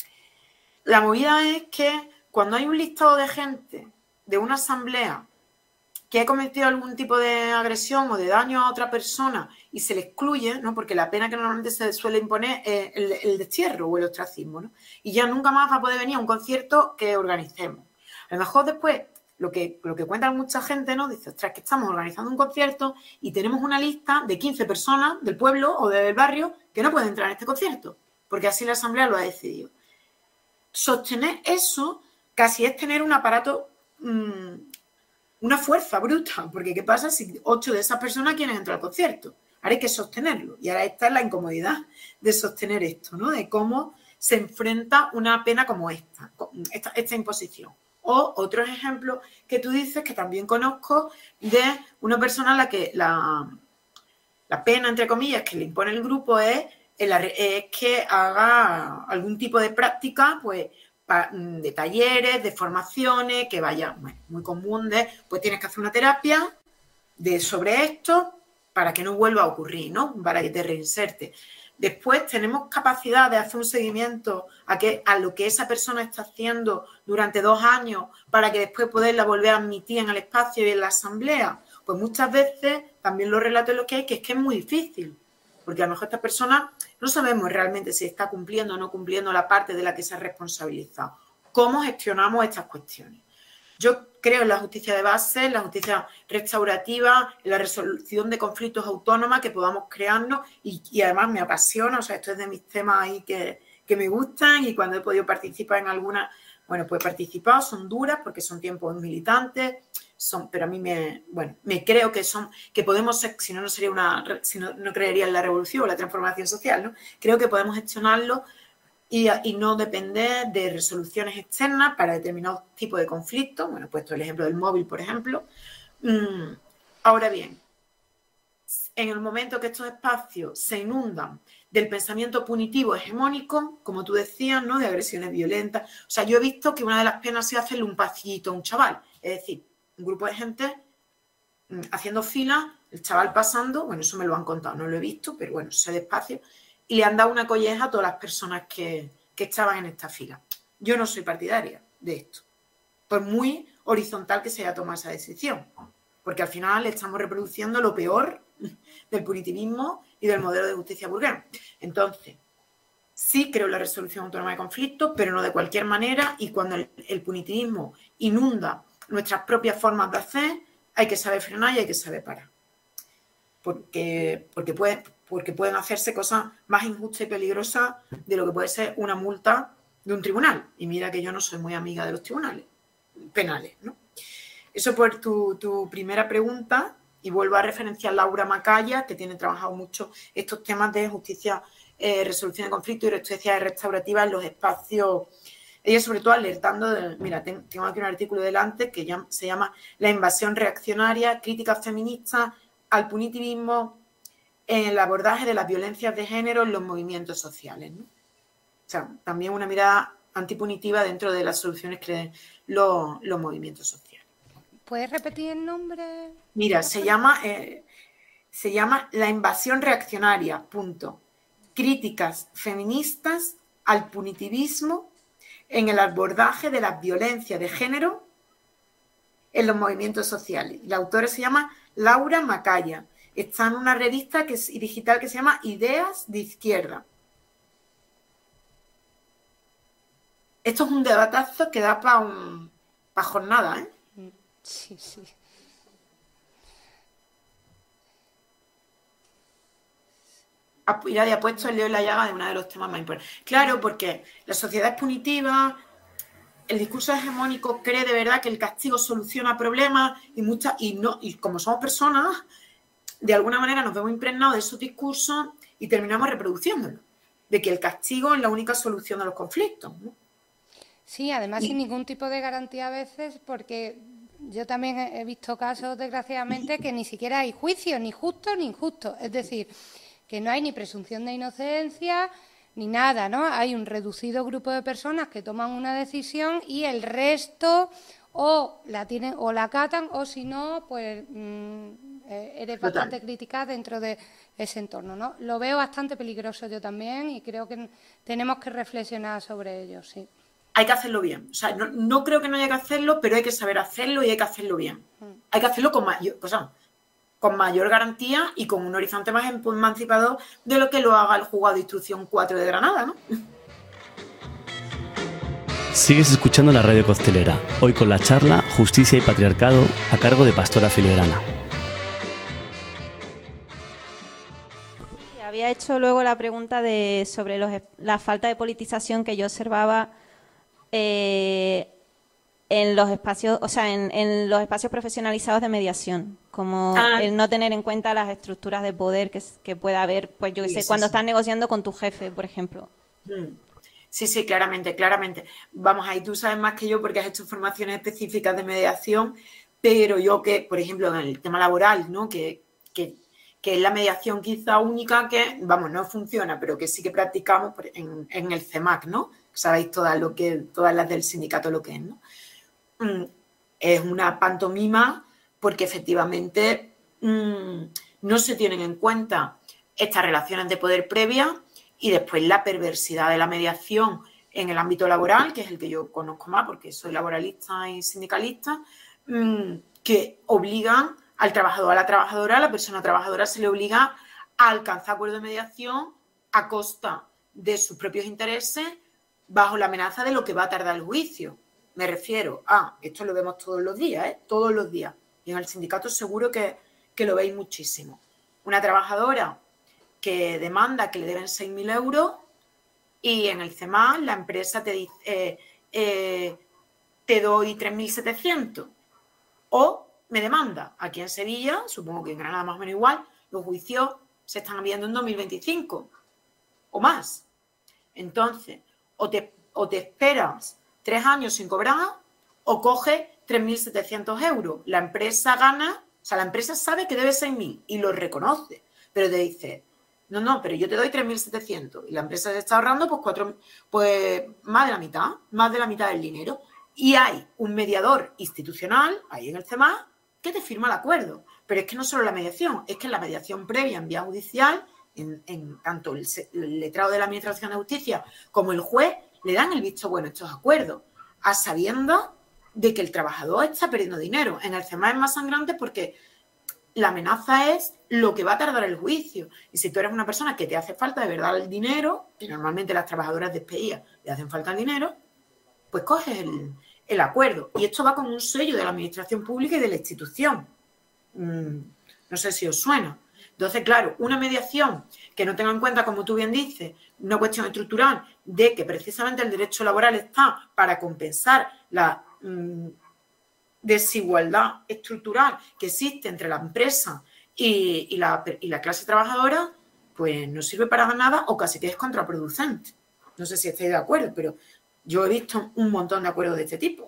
la movida es que cuando hay un listado de gente de una asamblea que ha cometido algún tipo de agresión o de daño a otra persona y se le excluye, ¿no? Porque la pena que normalmente se suele imponer es el, el destierro o el ostracismo, ¿no? Y ya nunca más va a poder venir a un concierto que organicemos. A lo mejor después, lo que, lo que cuenta mucha gente, ¿no? Dice, ostras, que estamos organizando un concierto y tenemos una lista de quince personas del pueblo o del barrio que no pueden entrar en este concierto, porque así la asamblea lo ha decidido. Sostener eso casi es tener un aparato... Mmm, una fuerza bruta, porque ¿qué pasa si ocho de esas personas quieren entrar al concierto? Ahora hay que sostenerlo, y ahora está la incomodidad de sostener esto, ¿no? De cómo se enfrenta una pena como esta, esta, esta imposición. O otros ejemplos que tú dices, que también conozco, de una persona a la que la, la pena, entre comillas, que le impone el grupo es, es que haga algún tipo de práctica, pues, de talleres, de formaciones, que vaya, bueno, muy común de, pues tienes que hacer una terapia de, sobre esto para que no vuelva a ocurrir, ¿no? Para que te reinserte. Después tenemos capacidad de hacer un seguimiento a, que, a lo que esa persona está haciendo durante dos años para que después poderla volver a admitir en el espacio y en la asamblea. Pues muchas veces, también los relatos lo que hay, que es que es muy difícil, porque a lo mejor esta persona... No sabemos realmente si está cumpliendo o no cumpliendo la parte de la que se ha responsabilizado. ¿Cómo gestionamos estas cuestiones? Yo creo en la justicia de base, en la justicia restaurativa, en la resolución de conflictos autónoma que podamos crearnos y, y además me apasiona, o sea, esto es de mis temas ahí que, que me gustan y cuando he podido participar en alguna, bueno, pues he participado, son duras porque son tiempos militantes, son, pero a mí me, bueno, me creo que son, que podemos ser, si no, no sería una, si no, no creería en la revolución o la transformación social, ¿no? Creo que podemos gestionarlo y, y no depender de resoluciones externas para determinados tipos de conflictos. Bueno, he puesto el ejemplo del móvil, por ejemplo. Mm, ahora bien, en el momento que estos espacios se inundan del pensamiento punitivo hegemónico, como tú decías, ¿no? De agresiones violentas. O sea, yo he visto que una de las penas se hacerle un pasillito a un chaval, es decir, un grupo de gente haciendo fila, el chaval pasando, bueno, eso me lo han contado, no lo he visto, pero bueno, sé despacio, y le han dado una colleja a todas las personas que, que estaban en esta fila. Yo no soy partidaria de esto, por muy horizontal que se haya tomado esa decisión, porque al final estamos reproduciendo lo peor del punitivismo y del modelo de justicia burgués. Entonces, sí creo en la resolución autónoma de conflictos, pero no de cualquier manera, y cuando el, el punitivismo inunda nuestras propias formas de hacer, hay que saber frenar y hay que saber parar. Porque, porque, puede, porque pueden hacerse cosas más injustas y peligrosas de lo que puede ser una multa de un tribunal. Y mira que yo no soy muy amiga de los tribunales penales, ¿no? Eso por tu, tu primera pregunta, y vuelvo a referenciar a Laura Macaya, que tiene trabajado mucho estos temas de justicia, eh, resolución de conflictos y justicia restaurativa en los espacios. Ella sobre todo alertando, de, mira, tengo aquí un artículo delante que ya, se llama La invasión reaccionaria, críticas feministas al punitivismo en el abordaje de las violencias de género en los movimientos sociales, ¿no? O sea, también una mirada antipunitiva dentro de las soluciones que den los, los movimientos sociales.
¿Puedes repetir el nombre?
Mira, se llama, eh, se llama La invasión reaccionaria, punto. Críticas feministas al punitivismo en el abordaje de las violencias de género en los movimientos sociales. La autora se llama Laura Macaya. Está en una revista que es, digital que se llama Ideas de Izquierda. Esto es un debatazo que da para un, para jornada, ¿eh?
Sí, sí.
Ya ha puesto el dedo en la llaga de uno de los temas más importantes. Claro, porque la sociedad es punitiva, el discurso hegemónico cree de verdad que el castigo soluciona problemas y muchas y no y como somos personas, de alguna manera nos vemos impregnados de esos discursos y terminamos reproduciéndolo, de que el castigo es la única solución a los conflictos, ¿no?
Sí, además y... sin ningún tipo de garantía a veces, porque yo también he visto casos, desgraciadamente, que ni siquiera hay juicio, ni justo ni injusto. Es decir, que no hay ni presunción de inocencia ni nada, ¿no? Hay un reducido grupo de personas que toman una decisión y el resto o la tienen o la acatan o si no, pues mmm, eres bastante crítica dentro de ese entorno, ¿no? Lo veo bastante peligroso yo también y creo que tenemos que reflexionar sobre ello, sí.
Hay que hacerlo bien. O sea, no, no creo que no haya que hacerlo, pero hay que saber hacerlo y hay que hacerlo bien. Mm. Hay que hacerlo con mayor, o sea, con mayor garantía y con un horizonte más emancipador de lo que lo haga el juzgado de instrucción cuatro de Granada, ¿no?
Sigues escuchando la Radio Costelera, hoy con la charla Justicia y Patriarcado a cargo de Pastora Filigrana.
Había hecho luego la pregunta de sobre los, la falta de politización que yo observaba eh, en los espacios, o sea, en, en los espacios profesionalizados de mediación, como ah. el no tener en cuenta las estructuras de poder que, que pueda haber, pues yo qué sí, sé, sí, cuando sí. estás negociando con tu jefe, por ejemplo.
Sí, sí, claramente, claramente. Vamos, ahí tú sabes más que yo porque has hecho formaciones específicas de mediación, pero yo que, por ejemplo, en el tema laboral, ¿no? Que, que, que es la mediación quizá única que, vamos, no funciona, pero que sí que practicamos en, en el CEMAC, ¿no? Sabéis todas, lo que, todas las del sindicato lo que es, ¿no? Es una pantomima porque efectivamente mmm, no se tienen en cuenta estas relaciones de poder previas y después la perversidad de la mediación en el ámbito laboral, que es el que yo conozco más porque soy laboralista y sindicalista, mmm, que obligan al trabajador, a la trabajadora, a la persona trabajadora se le obliga a alcanzar acuerdo de mediación a costa de sus propios intereses bajo la amenaza de lo que va a tardar el juicio. Me refiero a, esto lo vemos todos los días, ¿eh? Todos los días. Y en el sindicato seguro que, que lo veis muchísimo. Una trabajadora que demanda que le deben seis mil euros y en el CEMAC la empresa te dice, eh, eh, te doy tres mil setecientos. O me demanda aquí en Sevilla, supongo que en Granada más o menos igual, los juicios se están viendo en dos mil veinticinco o más. Entonces, o te, o te esperas tres años sin cobrar o coge tres mil setecientos euros. La empresa gana, o sea, la empresa sabe que debe seis mil y lo reconoce, pero te dice, no, no, pero yo te doy tres mil setecientos y la empresa se está ahorrando pues, cuatro, pues más de la mitad, más de la mitad del dinero. Y hay un mediador institucional ahí en el CEMAC que te firma el acuerdo. Pero es que no solo la mediación, es que en la mediación previa en vía judicial, en, en tanto el, el letrado de la Administración de Justicia como el juez, le dan el visto bueno a estos acuerdos, a sabiendas de que el trabajador está perdiendo dinero. En el CEMAC es más sangrante porque la amenaza es lo que va a tardar el juicio. Y si tú eres una persona que te hace falta de verdad el dinero, que normalmente las trabajadoras despedidas le hacen falta el dinero, pues coges el, el acuerdo. Y esto va con un sello de la Administración Pública y de la institución. Mm, no sé si os suena. Entonces, claro, una mediación que no tenga en cuenta, como tú bien dices, una cuestión estructural de que precisamente el derecho laboral está para compensar la mmm, desigualdad estructural que existe entre la empresa y, y, la, y la clase trabajadora, pues no sirve para nada o casi que es contraproducente. No sé si estáis de acuerdo, pero yo he visto un montón de acuerdos de este tipo.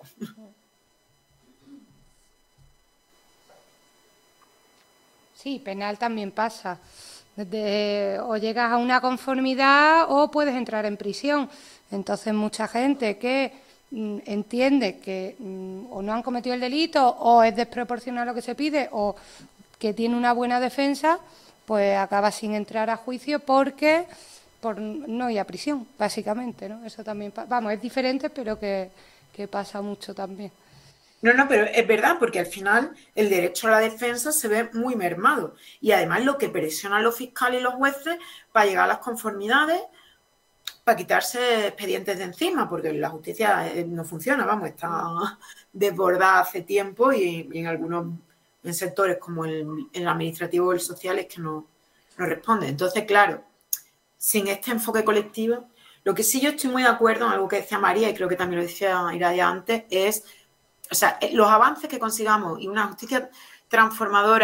Sí, penal también pasa. Desde, o llegas a una conformidad o puedes entrar en prisión. Entonces, mucha gente que mm, entiende que mm, o no han cometido el delito o es desproporcional lo que se pide o que tiene una buena defensa, pues acaba sin entrar a juicio porque por no ir a prisión, básicamente, ¿no? Eso también, vamos, es diferente, pero que, que pasa mucho también.
No, no, pero es verdad, porque al final el derecho a la defensa se ve muy mermado. Y además lo que presionan los fiscales y los jueces para llegar a las conformidades, para quitarse expedientes de encima, porque la justicia no funciona, vamos, está desbordada hace tiempo y, y en algunos en sectores como el, el administrativo o el social es que no, no responde. Entonces, claro, sin este enfoque colectivo, lo que sí yo estoy muy de acuerdo en algo que decía María, y creo que también lo decía Iradia antes, es... O sea, los avances que consigamos y una justicia transformadora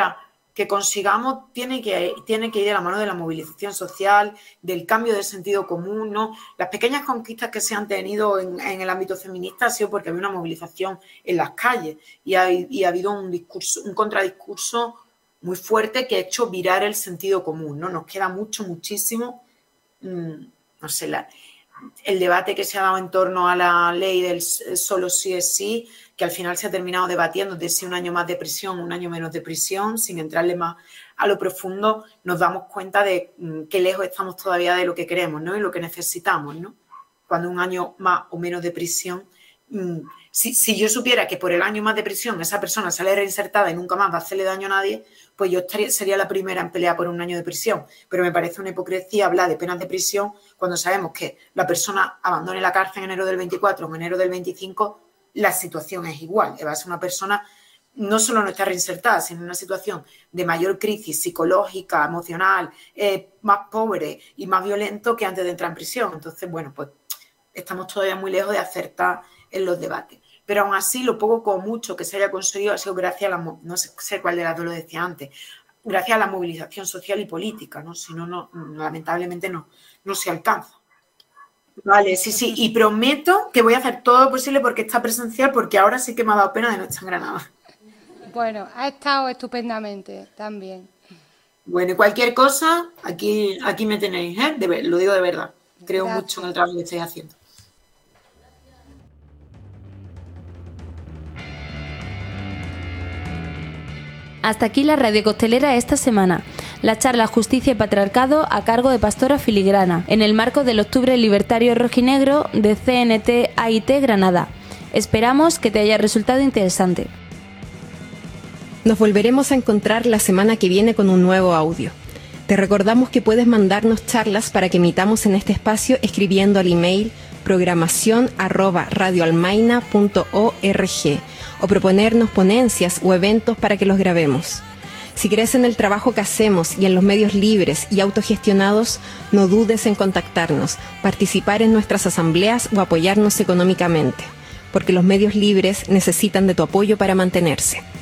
que consigamos tiene que, tiene que ir de la mano de la movilización social, del cambio de sentido común, ¿no? Las pequeñas conquistas que se han tenido en, en el ámbito feminista ha sido porque había una movilización en las calles y ha, y ha habido un discurso, un contradiscurso muy fuerte que ha hecho virar el sentido común, ¿no? Nos queda mucho, muchísimo, mmm, no sé, la, el debate que se ha dado en torno a la ley del solo sí es sí, que al final se ha terminado debatiendo de si un año más de prisión o un año menos de prisión, sin entrarle más a lo profundo, nos damos cuenta de mmm, qué lejos estamos todavía de lo que queremos, ¿no? Y lo que necesitamos, ¿no? Cuando un año más o menos de prisión, mmm, si, si yo supiera que por el año más de prisión esa persona sale reinsertada y nunca más va a hacerle daño a nadie, pues yo estaría, sería la primera en pelear por un año de prisión. Pero me parece una hipocresía hablar de penas de prisión cuando sabemos que la persona abandone la cárcel en enero del veinticuatro o en enero del veinticinco, la situación es igual. Va a ser una persona, no solo no está reinsertada, sino en una situación de mayor crisis psicológica, emocional, eh, más pobre y más violento que antes de entrar en prisión. Entonces, bueno, pues estamos todavía muy lejos de acertar en los debates. Pero aún así, lo poco o mucho que se haya conseguido ha sido gracias a la, no sé cuál de las dos lo decía antes, gracias a la movilización social y política, ¿no? Si no, no, lamentablemente no, no se alcanza. Vale, sí, sí, y prometo que voy a hacer todo lo posible porque está presencial, porque ahora sí que me ha dado pena de no estar en Granada.
Bueno, ha estado estupendamente también.
Bueno, y cualquier cosa, aquí, aquí me tenéis, ¿eh? De ver, lo digo de verdad. Creo Gracias. mucho en el trabajo que estáis haciendo.
Hasta aquí la Radio Costelera esta semana. La charla Justicia y Patriarcado a cargo de Pastora Filigrana, en el marco del Octubre Libertario Rojinegro de C N T A I T Granada. Esperamos que te haya resultado interesante.
Nos volveremos a encontrar la semana que viene con un nuevo audio. Te recordamos que puedes mandarnos charlas para que emitamos en este espacio escribiendo al email programación arroba radioalmaina punto org o proponernos ponencias o eventos para que los grabemos. Si crees en el trabajo que hacemos y en los medios libres y autogestionados, no dudes en contactarnos, participar en nuestras asambleas o apoyarnos económicamente, porque los medios libres necesitan de tu apoyo para mantenerse.